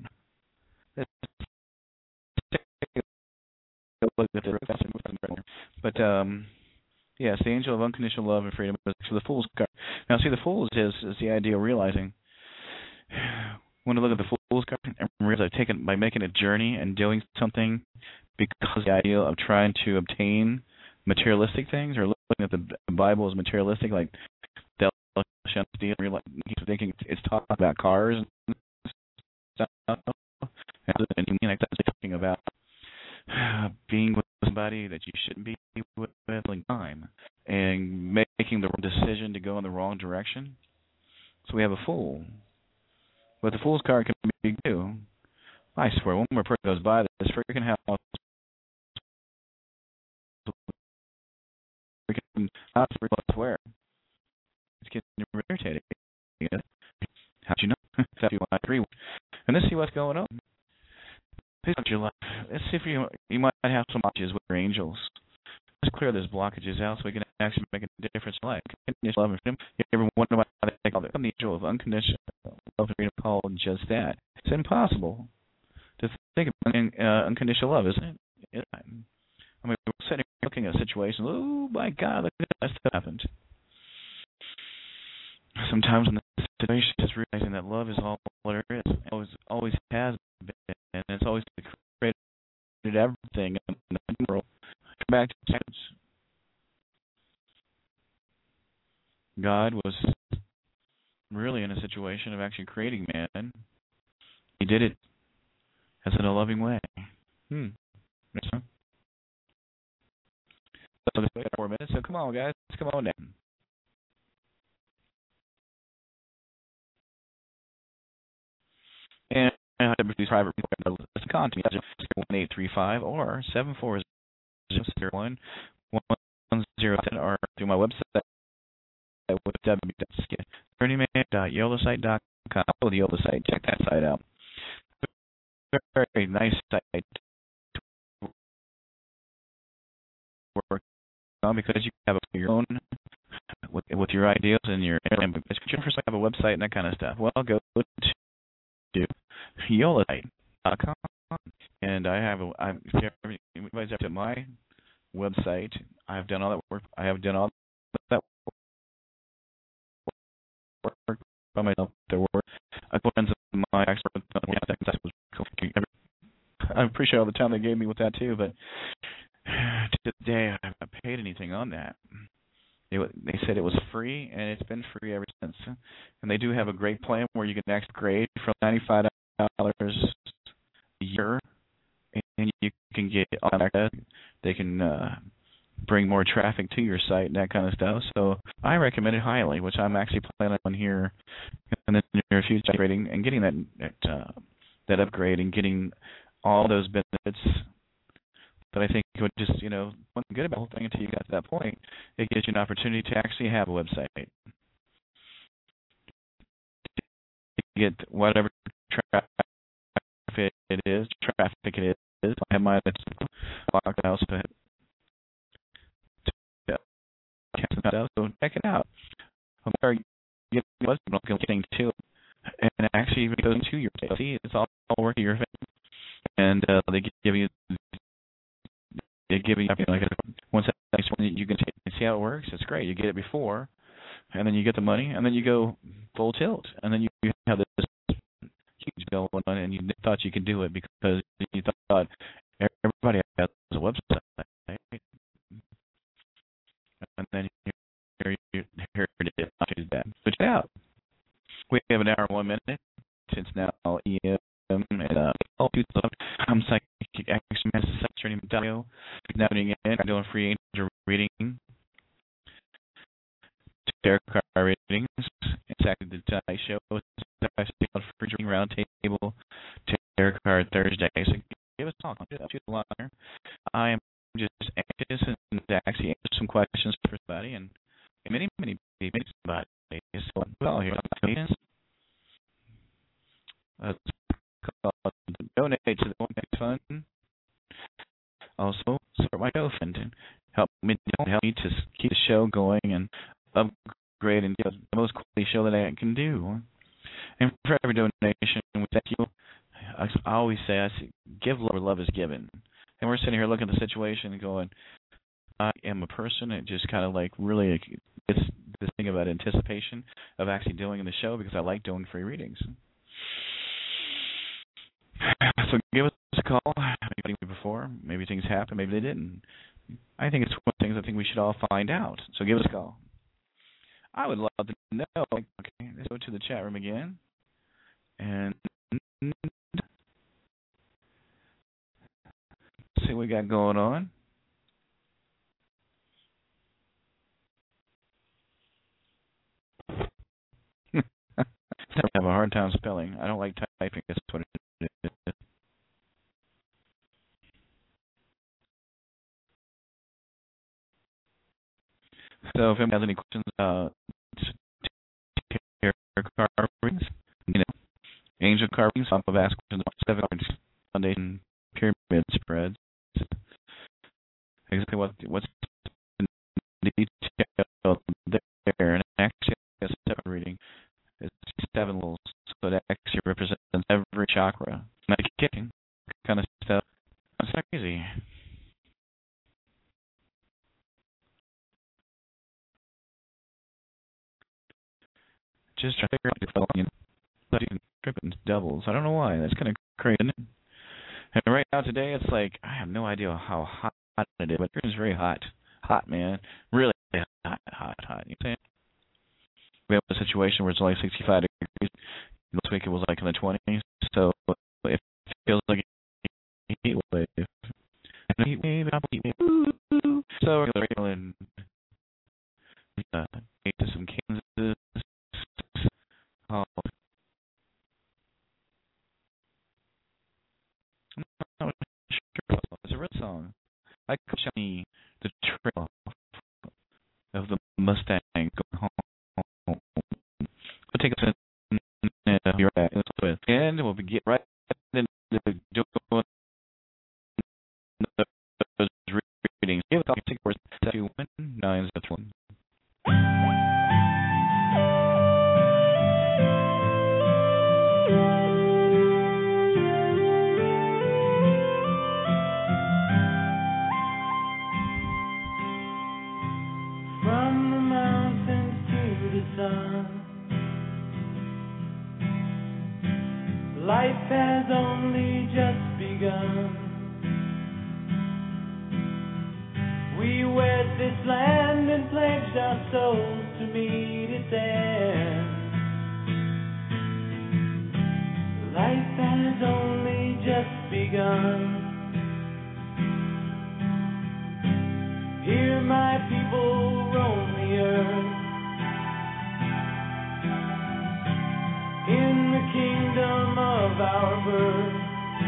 But yes, the angel of unconditional love and freedom is the Fool's card. Now, see, the Fool's is the idea of realizing when I look at the Fool's card and realize I've taken by making a journey and doing something because the idea of trying to obtain materialistic things, or looking at the Bible as materialistic, like thou shalt steal, he's thinking it's talking about cars and stuff, and talking about being with somebody that you shouldn't be with, time, and making the decision to go in the wrong direction. So we have a fool, but the Fool's card can be too. I swear, one more person goes by, this freaking house. I swear. It's getting irritating. How'd you know? I agree. And let's see what's going on. Let's see if you might have some blockages with your angels. Let's clear those blockages out so we can actually make a difference in life. Love and freedom. You ever wonder why they call it the angel of unconditional love and freedom called just that? It's impossible to think of unconditional love, isn't it? I mean, we're sitting here looking at a situation. Oh my God, look at that stuff happened. Sometimes in the situation, just realizing that love is all there is. Always has been, and it's always created everything in the world. Come back to science. God was really in a situation of actually creating man. He did it as in a loving way. So this 4 minutes. So come on, guys, let's come on down. And I have to use private content 1835 or 740 or through my website with www.yolosite.com. Go to the Yola site. Check that site out. Very nice site to work on because you have your own with your ideas and your first have a website and that kind of stuff. Well, go to yolasite.com, and everybody's up to my website. I've done all that work. I have done all that work by myself. There were friends of my experts. I appreciate all the time they gave me with that too, but to today I haven't paid anything on that. They said it was free, and it's been free ever since. And they do have a great plan where you can actually grade from $95 a year, and you can get all that. They can bring more traffic to your site and that kind of stuff. So I recommend it highly, which I'm actually planning on here in the near future, grading and getting that upgrade and getting all those benefits that I think would just, one good about the whole thing until you got to that point, it gives you an opportunity to actually have a website. get whatever traffic it is. I have mine at locked house, but so check it out. Or get the thing too, and it actually even goes into your day. See, it's all working your favor, and they give you like once you can see how it works. It's great. You get it before, and then you get the money, and then you go full tilt, and then you have this huge bill on, and you thought you could do it because you thought everybody has a website, right? And then here it is. So check it out. We have an hour and 1 minute. It's now EM and I'm psychic action master training Dalio. Now doing it. I'm doing free angel reading, tarot card readings. It's actually the Tonight Show. It's free drinking round table, tarot card Thursday. So give us a talk. I am just anxious and actually answer some questions for somebody and many people. So well here. Donate to the One Next Fund. Also, support my GoFund and help me to keep the show going and upgrade and do the most quality show that I can do. And for every donation, we thank you. I always say, give love where love is given. And we're sitting here looking at the situation and going, I am a person. It just kind of like really it's this thing about anticipation of actually doing the show because I like doing free readings. So give us a call. Maybe before, maybe things happened, maybe they didn't. I think it's one of the things I think we should all find out. So give us a call. I would love to know. Okay, let's go to the chat room again. And see what we got going on. I have a hard time spelling. I don't like typing. That's what it is. So if anyone has any questions about carvings, angel carvings, I'll ask questions about 7 foundation pyramid spreads. Exactly what's the detail there, and actually a separate reading. It's 7 levels, so it actually represents every chakra. Not kicking kind of stuff. It's not crazy. Just trying to figure out if you can trip it doubles. I don't know why. That's kind of crazy, isn't it? And right now today, it's like I have no idea how hot it is, but it's very hot. Hot, man. Really hot. You know what I'm saying? We have a situation where it's only 65 degrees. Last week it was like in the 20s, so it feels like a heat wave. Heat wave. So we're going to some Kansas. Oh. I'm not sure. It's a real song. I could show me the trail of the Mustang going home. We'll take us in your and we'll get right into doing those readings. Give a take course 21901. From the mountains to the sun, life has only just begun. We wed this land and pledged our souls to meet its end. Life has only just begun. Hear my people roam the earth in the kingdom of our birth,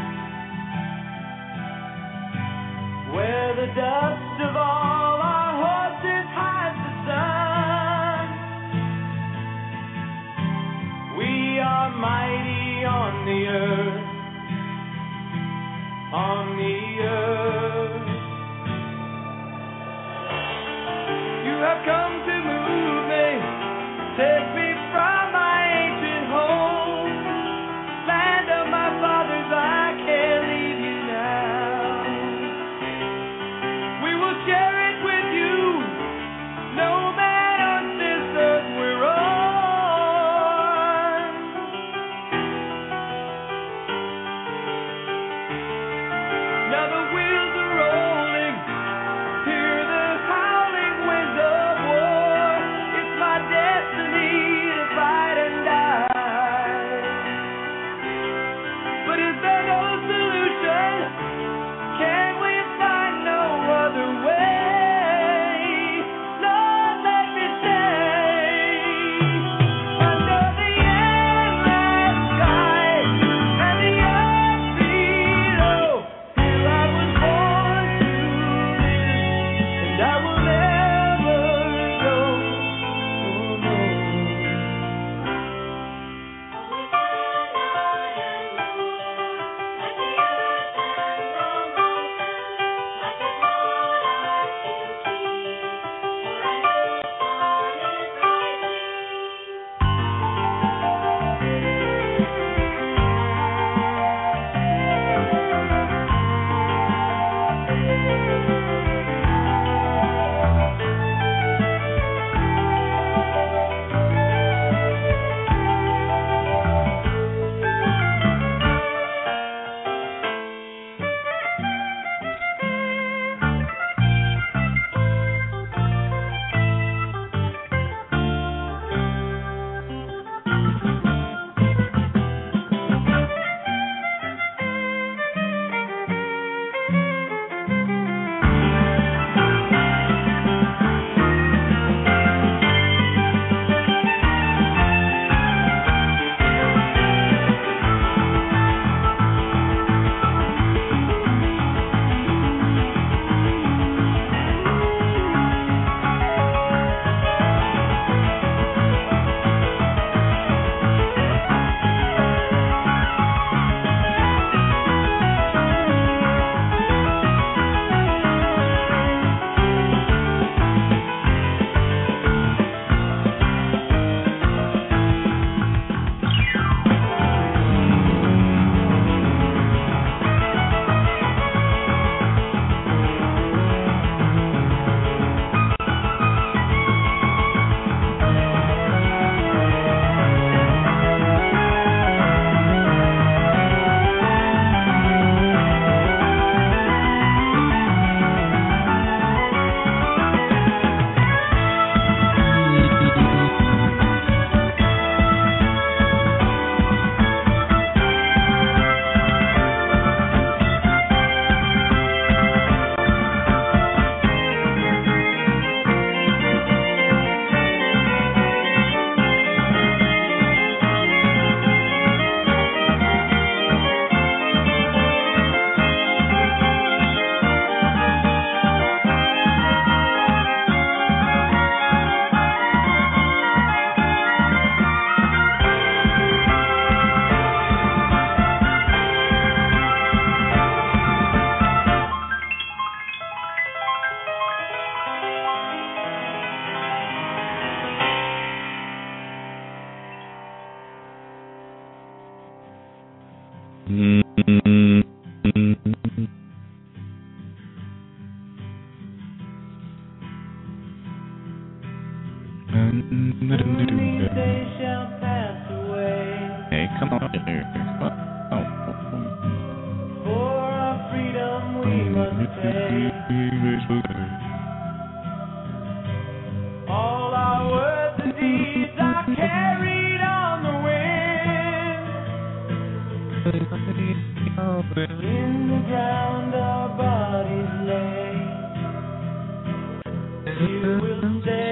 where the dust of all our horses hides the sun. We are mighty. have come to move me, take me from my ancient home, land of my fathers, I can't leave you now. We will share it with you, no man on this earth we're on. Now the wheels are rolling, hear the howling winds of war. It's my destiny to fight and die. But is there no solution? Can we find no other way? Lord, let me stay under the endless sky and the earth below. Here I was born to live, and I will never go. Oh no. They shall pass away. Hey, come on. Oh. For our freedom we must pay. All our words and deeds are carried on the wind. In the ground our bodies lay. Here we'll stay.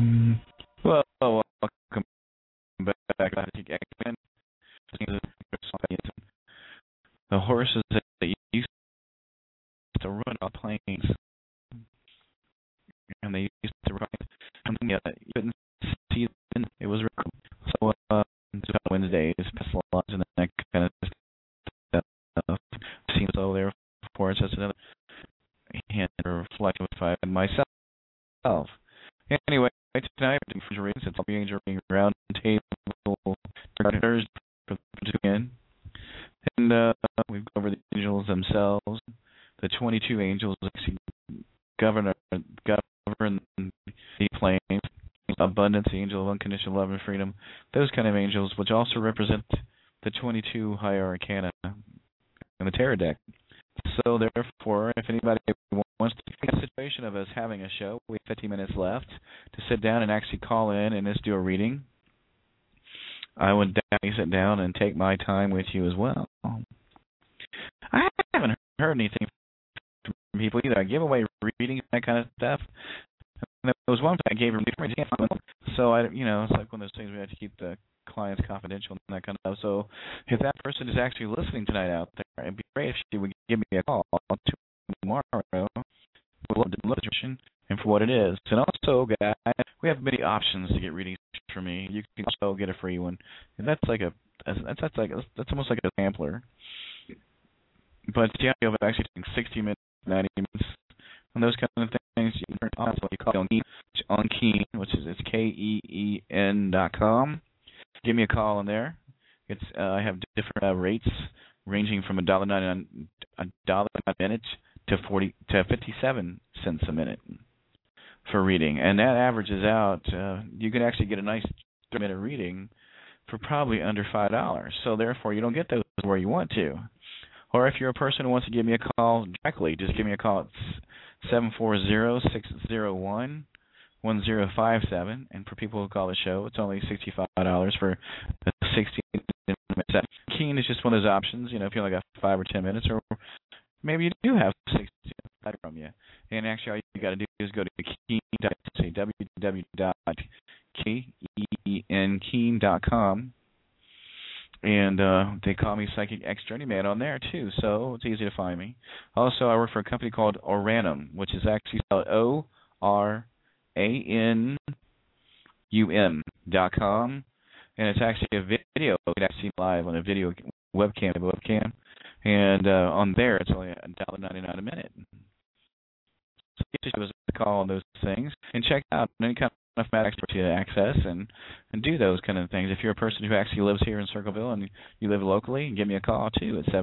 Well, welcome back. The horses that used to run on planes, and they used to run, and you couldn't see them. It was so Wednesdays, pestilence, and that kind of stuff. Seems so therefore it's just another hand reflection of myself. Anyway, tonight we're doing readings. It's all the angel reading round table Thursday for the in. And we've covered the angels themselves. The 22 angels govern the planes, abundance, the angel of unconditional love and freedom, those kind of angels, which also represent the 22 higher arcana in the tarot deck. So therefore, if anybody wants to take a situation of us having a show, we have 15 minutes left to sit down and actually call in and just do a reading, I would definitely sit down and take my time with you as well. I haven't heard anything from people either. I give away readings and that kind of stuff. And there was one I gave her, so it's like one of those things we have to keep the clients confidential and that kind of stuff. So if that person is actually listening tonight out there, it'd be great if she would give me a call tomorrow. We'll love the description and for what it is. And also, guys, we have many options to get readings from me. You can also get a free one, and that's almost like a sampler. But the idea of actually taking 60 minutes, 90 minutes, and those kind of things, you can also call it on Keen, which is KEEN.com. Give me a call in there. I have different rates ranging from $1.99 a minute to 57 cents a minute for reading, and that averages out. You can actually get a nice 3-minute reading for probably under $5. So therefore, you don't get those where you want to. Or if you're a person who wants to give me a call directly, just give me a call at 740-601-1057. And for people who call the show, it's only $65 for a 60 minutes. Keen is just one of those options. If you only got 5 or 10 minutes, or maybe you do have 60 minutes from you. And actually, all you got to do is go to www.keen.com. And they call me Psychic X Journeyman on there, too, so it's easy to find me. Also, I work for a company called Oranum, which is actually spelled ORANUM.com, and it's actually a video. You can actually see live on a video webcam. And on there, it's only $1.99 a minute. So you just give us a call on those things and check out any kind of mathematics to access and do those kind of things. If you're a person who actually lives here in Circleville and you live locally, give me a call too at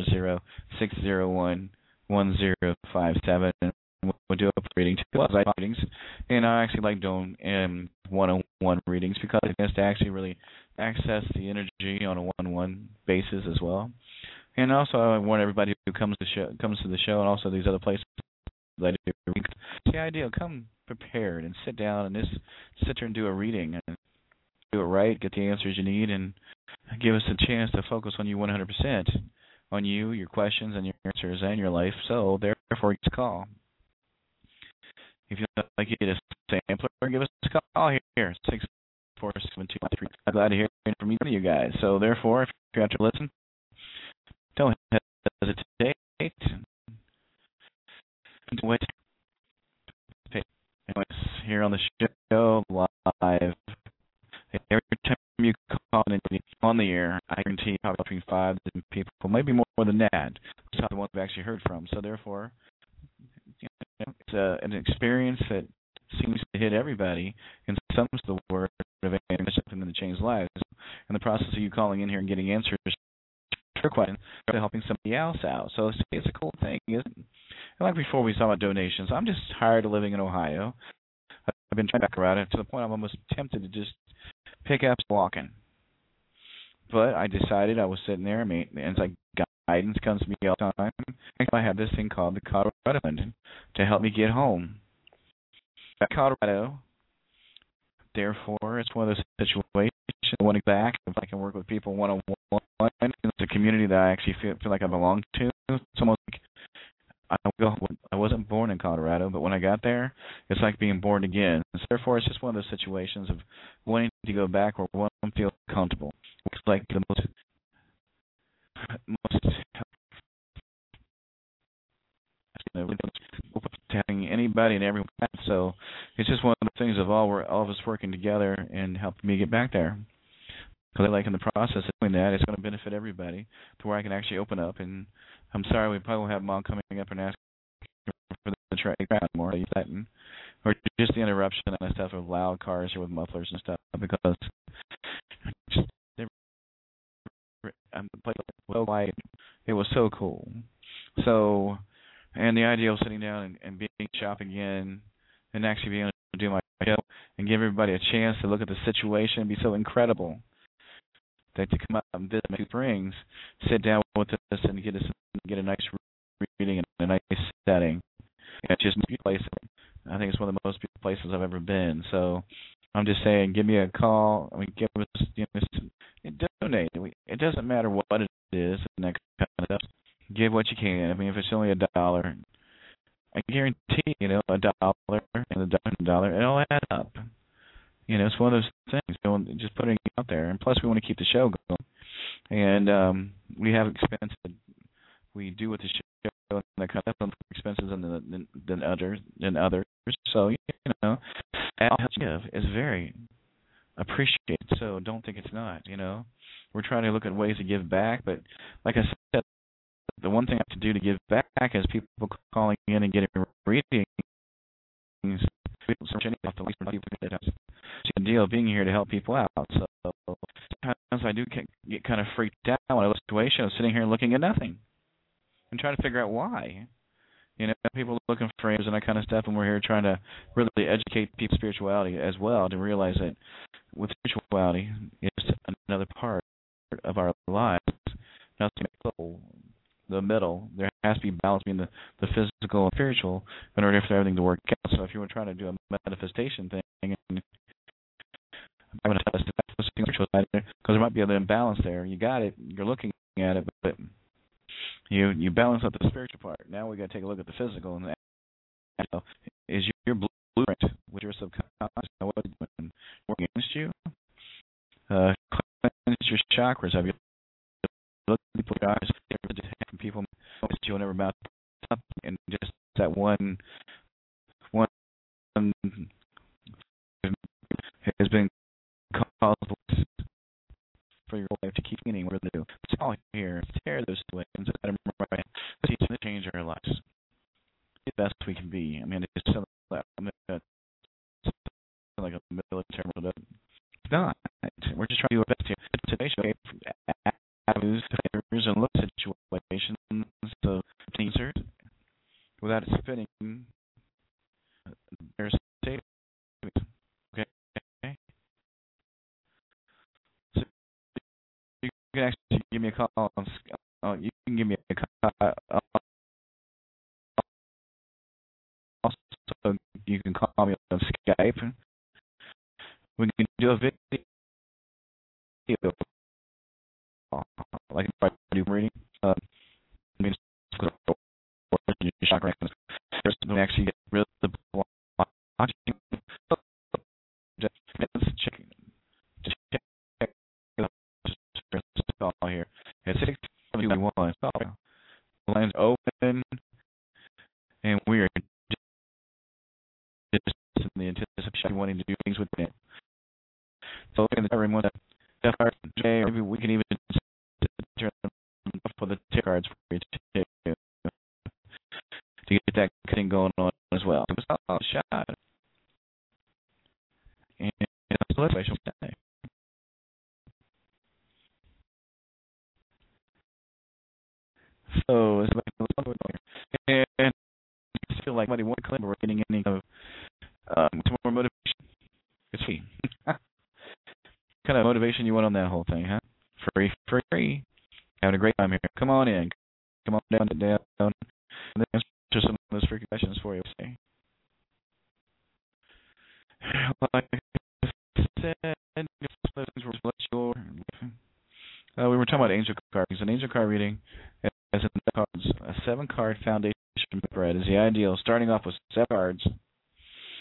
740-601-1057. We'll do a reading too. Readings, and I actually like doing one-on-one readings because it has to actually really access the energy on a one-on-one basis as well. And also, I want everybody who comes to the show, and also these other places that I do. The idea, come prepared and sit down and just sit there and do a reading and do it right, get the answers you need, and give us a chance to focus on you 100%, on you, your questions, and your answers, and your life. So therefore, it's a call. If you'd like to get a sampler, give us a call here, 647-293. I'm glad to hear from each one of you guys. So therefore, if you're out to listen, don't hesitate. Wait. Here on the show live, every time you call in on the air, I guarantee probably between 5 to 10 people, maybe more than that. That's the ones we've actually heard from. So therefore, it's an experience that seems to hit everybody in some of the word of something that changes lives. In the process of you calling in here and getting answers to your questions, helping somebody else out. So it's a cool thing, isn't it? And like before we saw about donations, I'm just tired of living in Ohio. I've been trying to back around it to the point I'm almost tempted to just pick up walking. But I decided I was sitting there, and it's like guidance comes to me all the time. And I have this thing called the Colorado Fund to help me get home. Colorado, therefore, it's one of those situations I want to get back if I can work with people one-on-one. It's a community that I actually feel like I belong to. It's almost like I wasn't born in Colorado, but when I got there, it's like being born again. Therefore, it's just one of those situations of wanting to go back or wanting to feel comfortable. It's like the most having anybody and everyone. So it's just one of the things of all of us working together and helping me get back there. Because like in the process of doing that, it's going to benefit everybody to where I can actually open up. And I'm sorry, we probably will have Mom coming up and asking for the track more, or just the interruption and stuff with loud cars or with mufflers and stuff, because it was so cool. So, and the idea of sitting down and being shop again and actually being able to do my show and give everybody a chance to look at the situation and be so incredible that to come up and visit Two Springs, sit down with us and get a nice reading and a nice setting. It's just a place. I think it's one of the most beautiful places I've ever been. So I'm just saying, give me a call. I mean, give us, donate. It doesn't matter what it is and that kind of stuff. Give what you can. I mean, if it's only $1, I guarantee, $1 and $1, it all adds up. It's one of those things. Just putting it out there, and plus we want to keep the show going. And we have expenses we do with the show and that kind of stuff, expenses than others. So all help give is very appreciated. So don't think it's not. We're trying to look at ways to give back, but like I said, the one thing I have to do to give back is people calling in and getting readings. It's a deal of being here to help people out. So sometimes I do get kind of freaked out when I look at the situation of sitting here looking at nothing and trying to figure out why. People are looking for answers and that kind of stuff, and we're here trying to really educate people's spirituality as well, to realize that with spirituality, it's another part of our lives. Now, the middle, there has to be balance between the physical and spiritual in order for everything to work out. So if you were trying to do a manifestation thing, and I'm going to tell us the spiritual side, because there might be an imbalance there. You got it, you're looking at it, but you balance out the spiritual part. Now we got to take a look at the physical, and is your blueprint with your subconscious what's working against you? Cleanse your chakras. Have you looked at people's eyes? People you never about up, and just that one has been caused for your life to keep meaning where they do. It's all here. Tear those away and to change our lives the best we can be. I mean, it's something like a military. It's not. We're just trying to do our best here. Today, show avenues and look at situations of teasers without it spinning their savings. Okay. So you can actually give me a call. You can give me a call. Also, you can call me on Skype. We can do a video. Like if I do reading, chakra actually get rid of the blocking. Just check all here. At 6:21, the lines open, and we are just in the anticipation wanting to do things with it. So in the room, maybe we can even turn for the tick cards for you to get that thing going on as well. It was a shot. And so let's say. So it's like, and I feel like somebody wants to collaborate getting any kind of more motivation. It's free. Kind of motivation you want on that whole thing, huh? Free. Having a great time here. Come on in. Come on down. And then answer some of those freaky questions for you. Like I said, we were talking about angel cards. An angel card reading has a 7-card foundation spread is the ideal. Starting off with 7 cards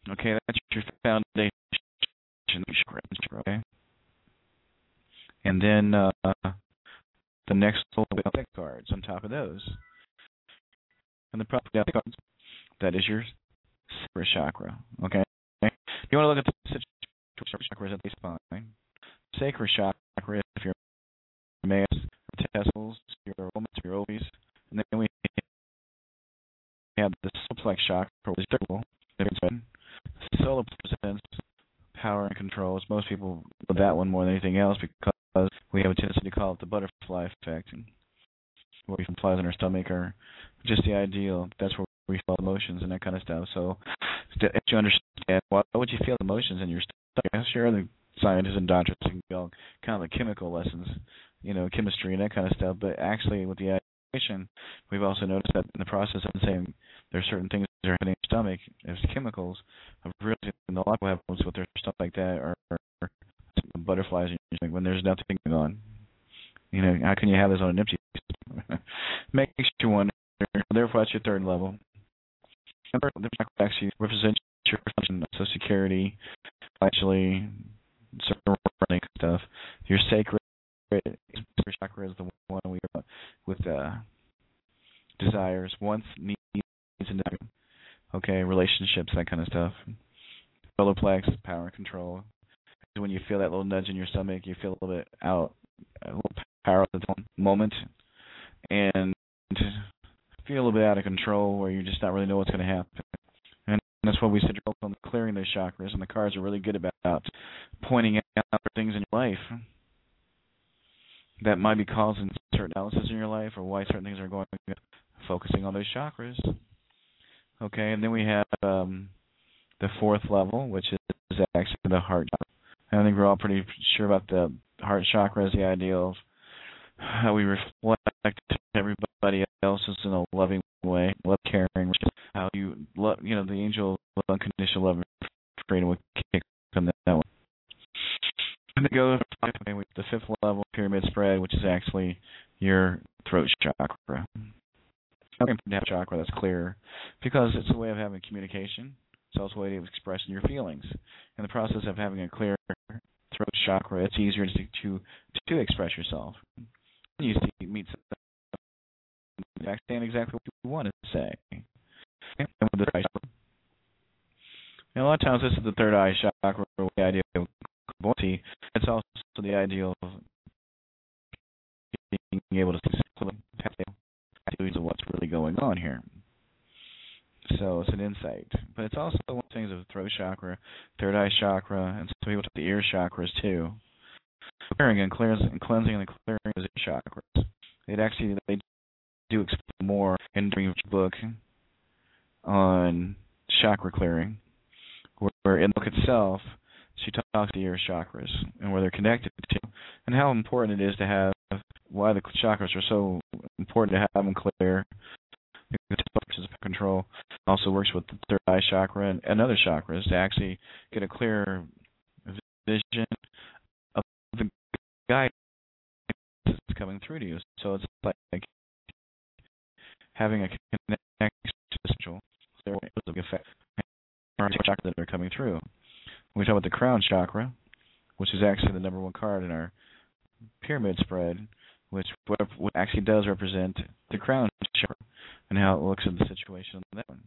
Okay, that's your foundation chakra. Okay, and then the next deck cards on top of those, and the proper deck cards. That is your sacral chakra. Okay, you want to look at the chakras at the spine. Sacral chakra, if you're male, your testicles, your woman, your ovaries, and then we have the solar plex chakra, which is circle. Solar represents power and control. Most people love that one more than anything else because we have a tendency to call it the butterfly effect, where we flies in our stomach, or just the ideal. That's where we feel emotions and that kind of stuff. So, if you understand why would you feel emotions in your stomach, sure, the scientists and doctors can go kind of the chemical lessons, chemistry and that kind of stuff. But actually, with the adaptation, we've also noticed that in the process of saying there are certain things that are happening in your stomach as chemicals, of really a lot of people have problems with their stuff like that, or butterflies in your stomach when there's nothing going on. How can you have this on an empty stomach? Makes you wonder. Therefore, that's your third level. The chakra actually represents your function of Social Security, actually, certain running stuff. Your sacred chakra is the one we with desires, wants, needs, and relationships, that kind of stuff. Solar plex is power and control. When you feel that little nudge in your stomach, you feel a little bit out, a little power at the moment, and feel a little bit out of control, where you just not really know what's going to happen. And that's why we said on clearing those chakras, and the cards are really good about pointing out things in your life that might be causing certain analysis in your life, or why certain things are going on, focusing on those chakras. Okay, and then we have the fourth level, which is actually the heart chakra. I think we're all pretty sure about the heart chakra as the ideal of how we reflect everybody else in a loving way, love, caring, which is how you love, the angel of unconditional love and freedom would kick on that one. And then go with the fifth level pyramid spread, which is actually your throat chakra. It's important to have a chakra that's clear because it's a way of having communication. It's also a way of expressing your feelings. In the process of having a clear throat chakra, it's easier to express yourself. You meet understand exactly what you want to say. And with the chakra, a lot of times this is the third eye chakra, the idea of clarity. It's also the ideal of being able to see of what's really going on here. So it's an insight. But it's also one of the things of the throat chakra, third eye chakra, and some people take the ear chakras too. Clearing and cleansing and clearing the chakras. They do explain more in the book on chakra clearing, where in the book itself she talks the ear chakras and where they're connected to, and how important it is to have, why the chakras are so important to have them clear. Control also works with the third eye chakra and other chakras to actually get a clear vision of the guidance that's coming through to you. So it's like having a connection to the spiritual effect chakra that are coming through. When we talk about the crown chakra, which is actually the number one card in our pyramid spread, which actually does represent the crown chakra and how it looks at the situation on that one.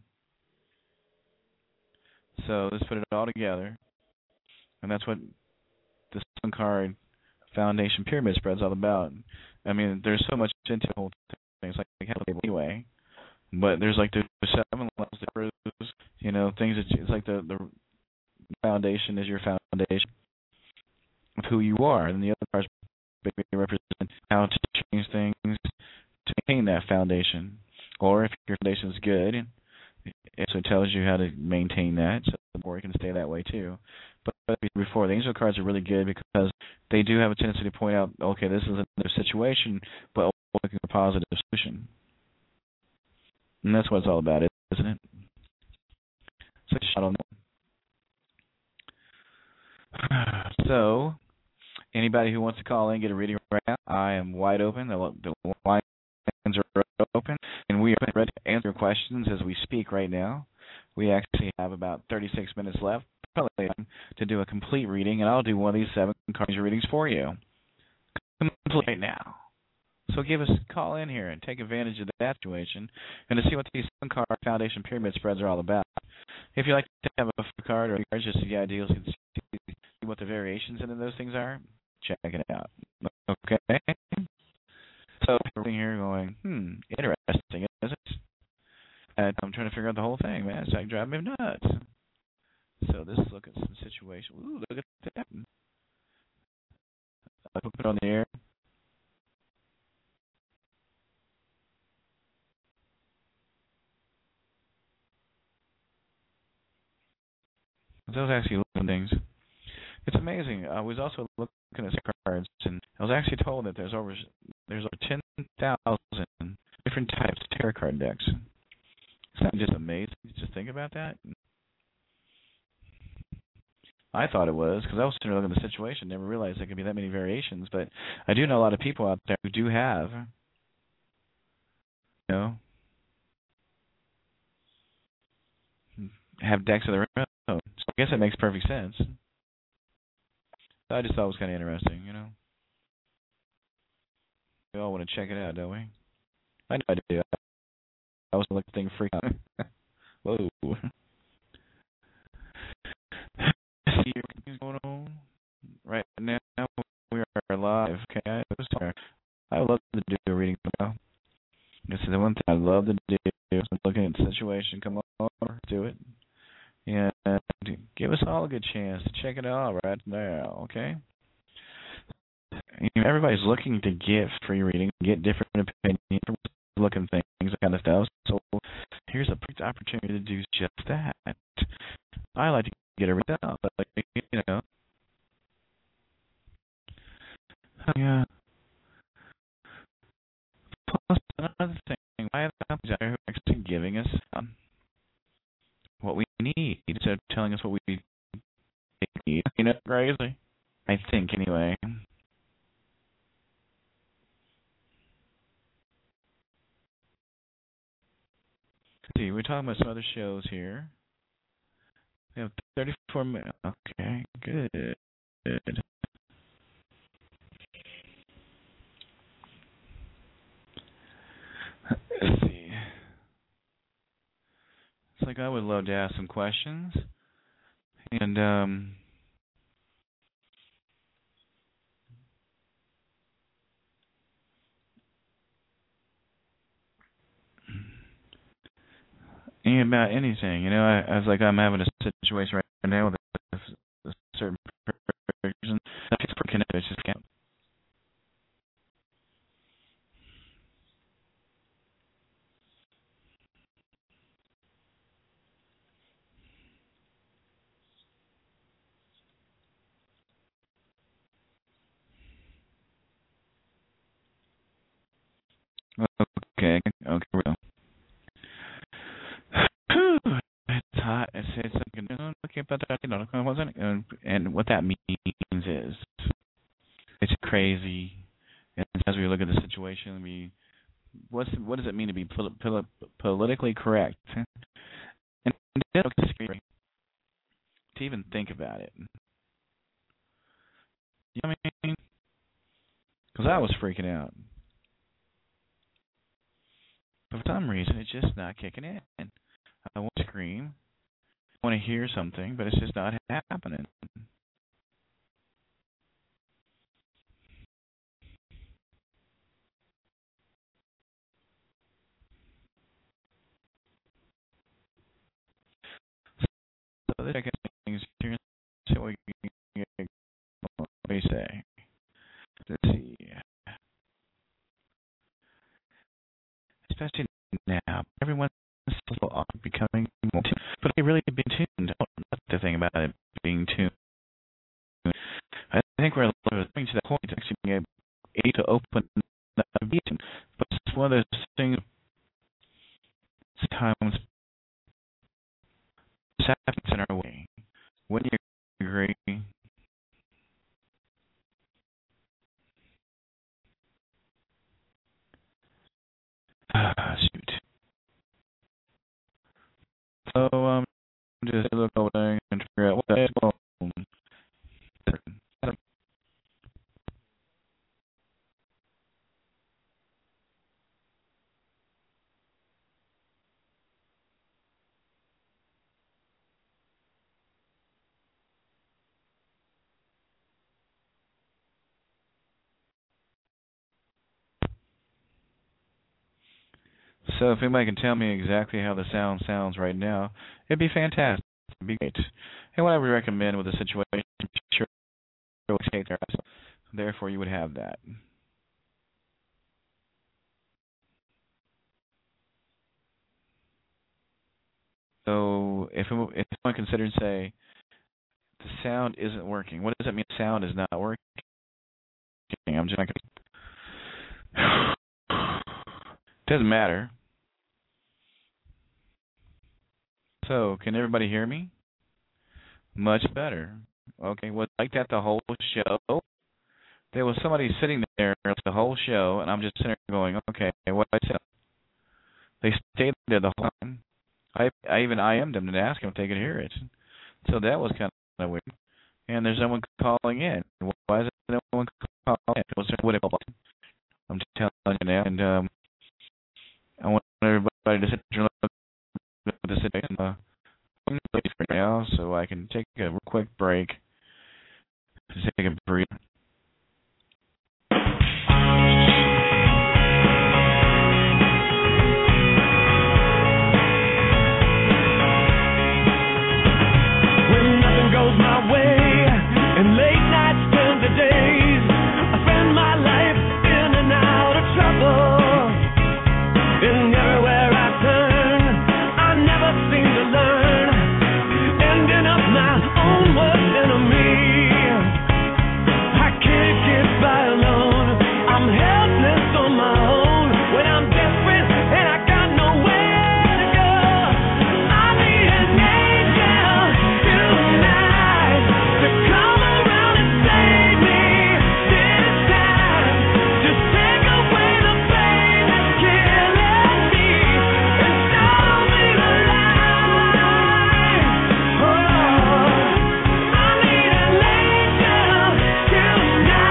So let's put it all together, and that's what the Sun Card Foundation Pyramid Spread is all about. I mean, there's so much into the whole thing. It's like anyway, but there's like the 7 levels, the cruise, things that it's like the foundation is your foundation of who you are, and the other cards represent how to change things to maintain that foundation. Or if your foundation is good, it also tells you how to maintain that, so the more you can stay that way too. But before, the angel cards are really good because they do have a tendency to point out, okay, this is another situation, but looking for a positive solution. And that's what it's all about, isn't it? So I don't know. So anybody who wants to call in, get a reading right now, I am wide open. The lines are open, and we are ready to answer questions as we speak right now. We actually have about 36 minutes left to do a complete reading, and I'll do one of these 7 cards readings for you complete right now. So give us a call in here and take advantage of that situation and to see what these 7-card foundation pyramid spreads are all about. If you like to have a card or cards just to get ideas and see what the variations in those things are, check it out. Okay? So we're here going, interesting, isn't it? And I'm trying to figure out the whole thing, man. It's like driving me nuts. So let's look at some situation. Ooh, look at that. I put it on the air. Those actually little things. It's amazing. I was also looking at cards, and I was actually told that there's over 10,000 different types of tarot card decks. It's not just amazing. Just think about that. I thought it was because I was sitting there looking at the situation, never realized there could be that many variations. But I do know a lot of people out there who do have, have decks of their own. So I guess that makes perfect sense. I just thought it was kind of interesting, We all want to check it out, don't we? I know I do. I was looking at the thing freak out. Whoa. See what's going on right now. We are live. Okay, I would love to do a reading now. This is the one thing I love to do. Is looking at the situation. Come on, do it. And give us all a good chance to check it out right now, okay? Everybody's looking to get free reading, get different opinions, looking things, that kind of stuff. So here's a perfect opportunity to do just that. I like to get everything out, but yeah. Plus another thing, why are the companies out there who are actually giving us what we need instead of telling us what we need? Crazy. I think anyway. See, we're talking about some other shows here. We have 34 minutes. Okay, good. Let's see. It's like I would love to ask some questions. And, about anything, I was like, I'm having a situation right now with a certain person. It's connected. It's just can't. Okay, real. It's hot. It's okay about that. Wasn't it? And what that means is it's crazy. And as we look at the situation, what does it mean to be politically correct? And it's scary to even think about it. You know what I mean? Because I was freaking out. But for some reason, it's just not kicking in. I want to scream. I want to hear something, but it's just not happening. So this second thing is here. So what do you say? Let's see. Especially now, everyone's becoming more tuned, but they really been tuned. That's the thing about it being tuned. I think we're coming to that point, actually being able to open the beat. But it's one of those things. Sometimes happens in our way. Wouldn't you agree? Shoot. So just look over there and figure out what the hell's going on. So if anybody can tell me exactly how the sound sounds right now, it'd be fantastic. It'd be great. And what I would recommend with the situation, sure, take their eyes. Therefore, you would have that. So if someone considered, say, the sound isn't working, what does that mean? Sound is not working. I'm just not going to. Doesn't matter. So, can everybody hear me? Much better. Okay, well, like that the whole show. There was somebody sitting there the whole show, and I'm just sitting there going, okay, what I said. They stayed there the whole time. I even IM'd them and asked them if they could hear it. So that was kind of weird. And there's no one calling in. Why is there no one calling in? I'm just telling you now. And I want everybody to sit and look at the situation right now, so I can take a real quick break to take a breather. When nothing goes my way and late nights turn to days, I spend my life in and out of trouble. And everywhere I turn, I never seem to learn, ending up my own worst enemy. I can't get by alone, I'm helpless on my own. When I'm desperate and I got nowhere to go, I need an angel tonight to come around and save me this time. Just take away the pain that's killing me and show me the light. Oh, I need an angel tonight.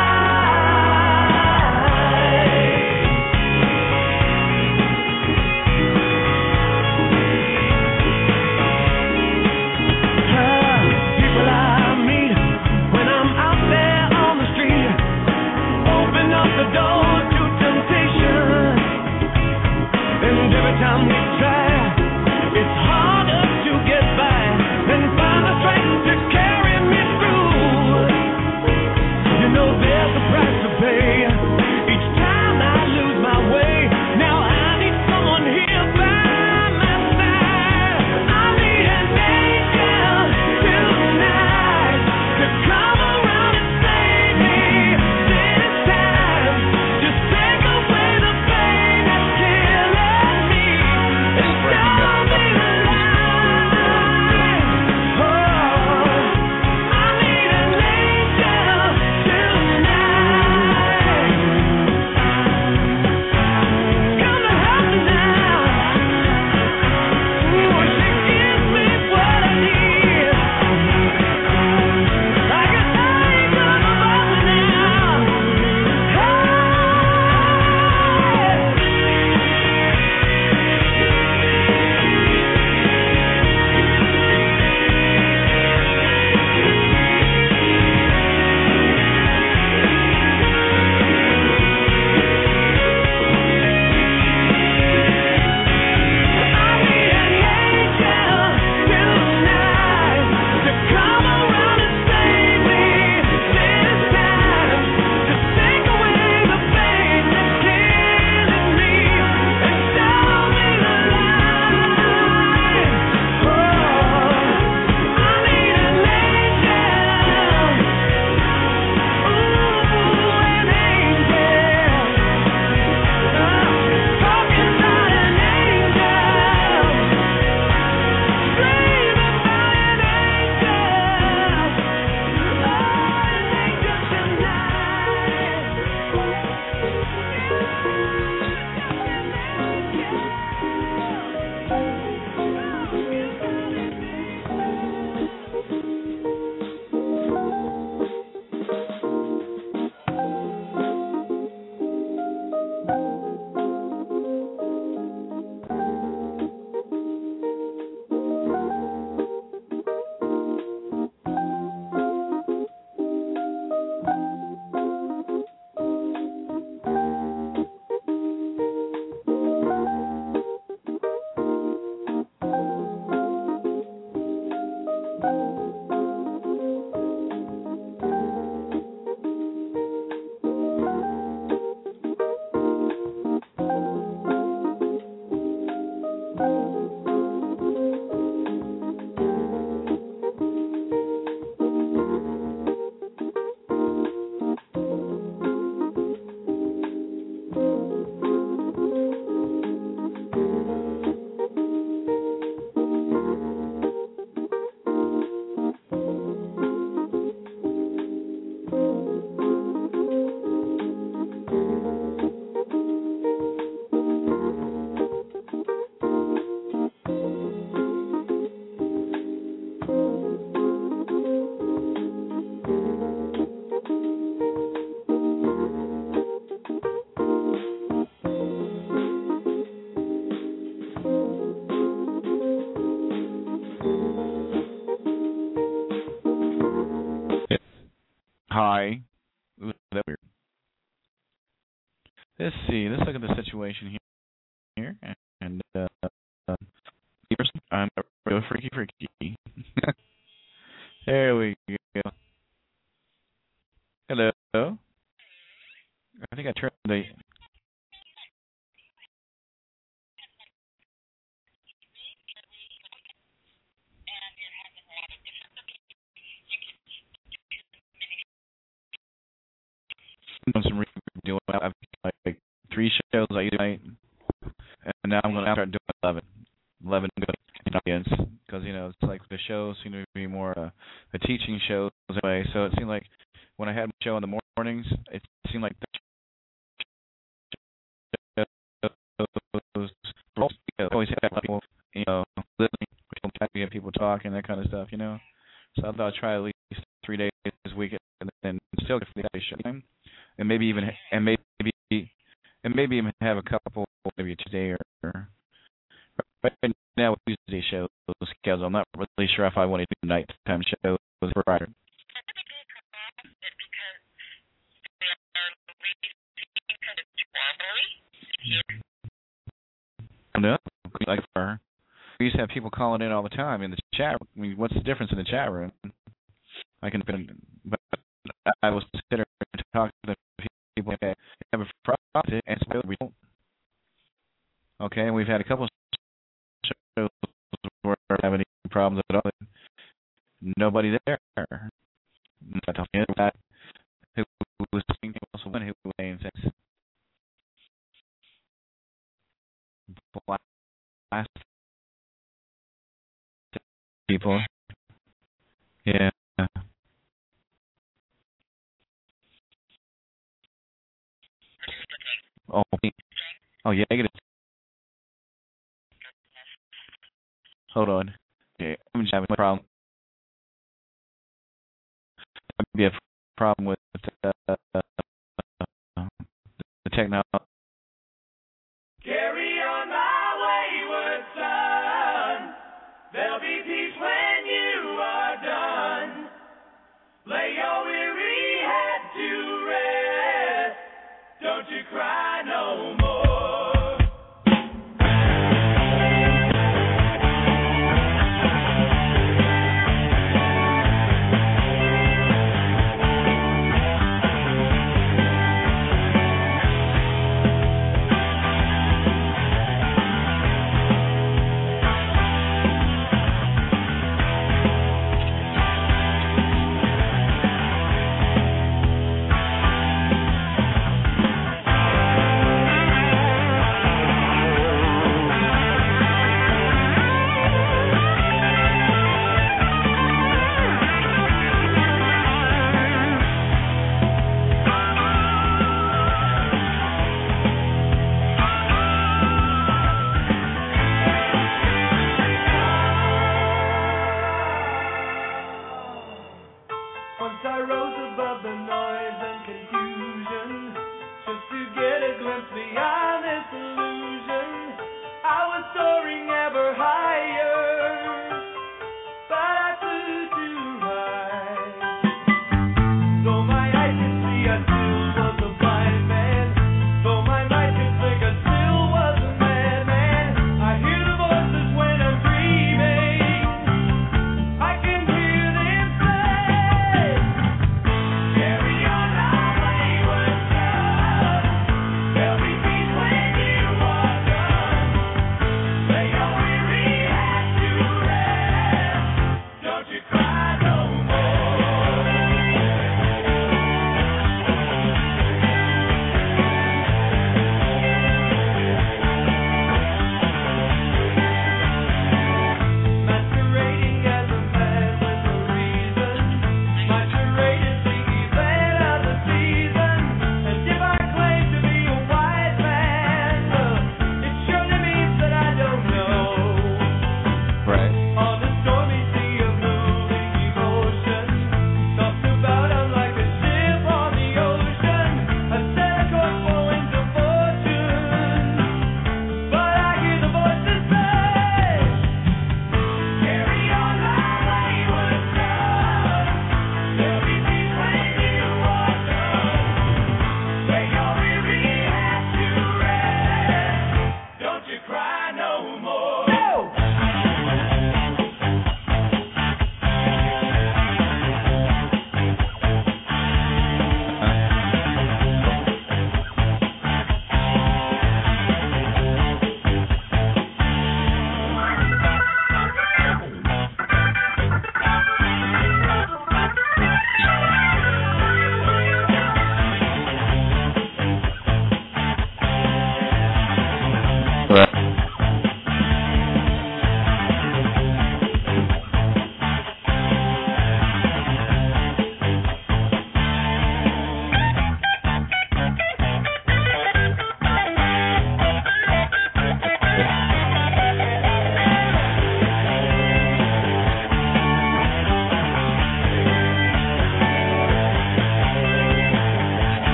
People I meet when I'm out there on the street open up the door to temptation, and every time we try, it's harder to get by and find the strength to carry me through. You know there's a price to pay each time I lose my way. Now I need someone here by my side. I need an angel tonight to come around and save me this time. Just take away the pain that's killing me and Hi. Ooh, that weird. Let's see. Let's look at the situation here. And first, I'm real freaky. There we go. Hello. I think I turned the. Some doing. I've like 3 shows I do tonight, and now I'm going to start doing 11. 11 audience because it's like the shows seem to be more a teaching show anyway. So it seemed like when I had my show in the mornings, it seemed like the shows always had people, listening, we have people talking, that kind of stuff, So I thought I'd try at least 3 days this week, and then still get the show, and maybe even have a couple maybe today or right now with Tuesday show schedule. I'm not really sure if I want to do nighttime shows for Friday. No, like we used to have people calling in all the time in the chat. I mean, what's the difference in the chat room? I can, but I was considering talking to people that have a problem, and so we don't. Okay, and we've had a couple shows where we don't have any problems at all. Nobody there. I'm talking about who was saying also one who was saying things. Last people. Yeah. Oh yeah, I get it. Hold on. Okay, I'm just having a problem. Maybe a problem with the technology. Carry on my wayward son. There'll be peace when you are done. Lay your weary head to rest. Don't you cry no more. Once I rose above the noise and confusion, just to get a glimpse beyond this illusion. I was soaring ever higher, but I flew too high. Though my eyes could see, I still was a blind man. Though my mind could think, I still was a madman. I hear the voices when I'm dreaming. I can hear them say, carry on our wayward son. There'll be peace when you are done. Lay your weary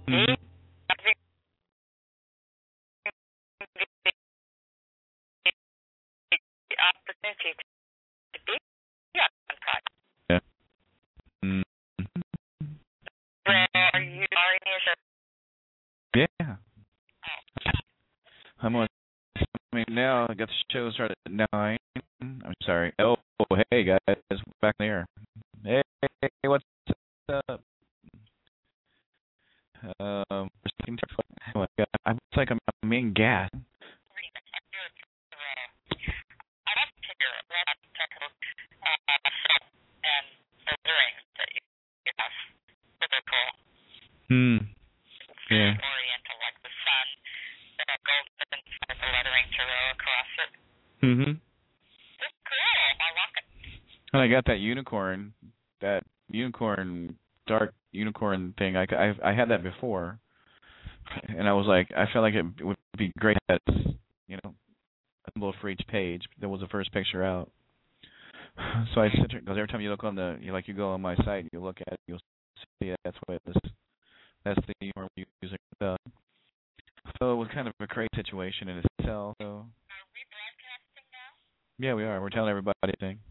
Mm-hmm. The opportunity to be on project. Yeah. Mm-hmm. Where are you? Yeah. I'm on. I mean, now I got the show started at 9. I'm sorry. Oh, hey guys, back in the air. Hey, what's up? Oh my God, it's like I'm being gassed. I love to hear it. And the lyrics that you have. Super cool. Yeah. Oriental, like the sun, the golden with the lettering to row across it. Mm-hmm. It's cool. I like it. And I got that unicorn, dark unicorn thing. I had that before, and I was like, I felt like it would be great as, you know, a symbol for each page. That was the first picture out. So I sit because every time you look on you go on my site, and you look at it, you'll see that's what it is. That's the unicorn we're using. So it was kind of a great situation in itself. So. Are we broadcasting now? Yeah, we are. We're telling everybody everything.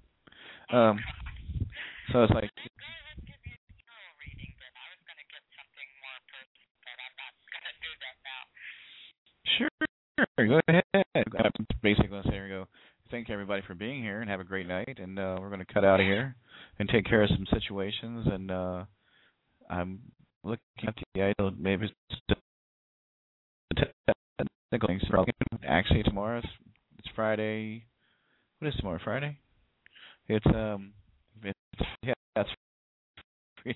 So it's like. Let's give you a tarot reading, then. I was going to get something more personal, but I'm not going to do that now. Sure. Go ahead. Basically, let's say we go. Thank everybody for being here and have a great night. And we're going to cut out of here and take care of some situations. And I'm looking at the idea maybe technical things. Actually, tomorrow it's Friday. What is tomorrow? Friday? It's that's free.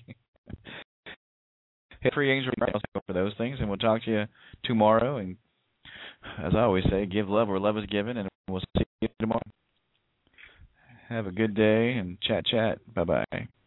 Hit free angel for those things, and we'll talk to you tomorrow. And as I always say, give love where love is given, and we'll see you tomorrow. Have a good day and chat. Bye bye.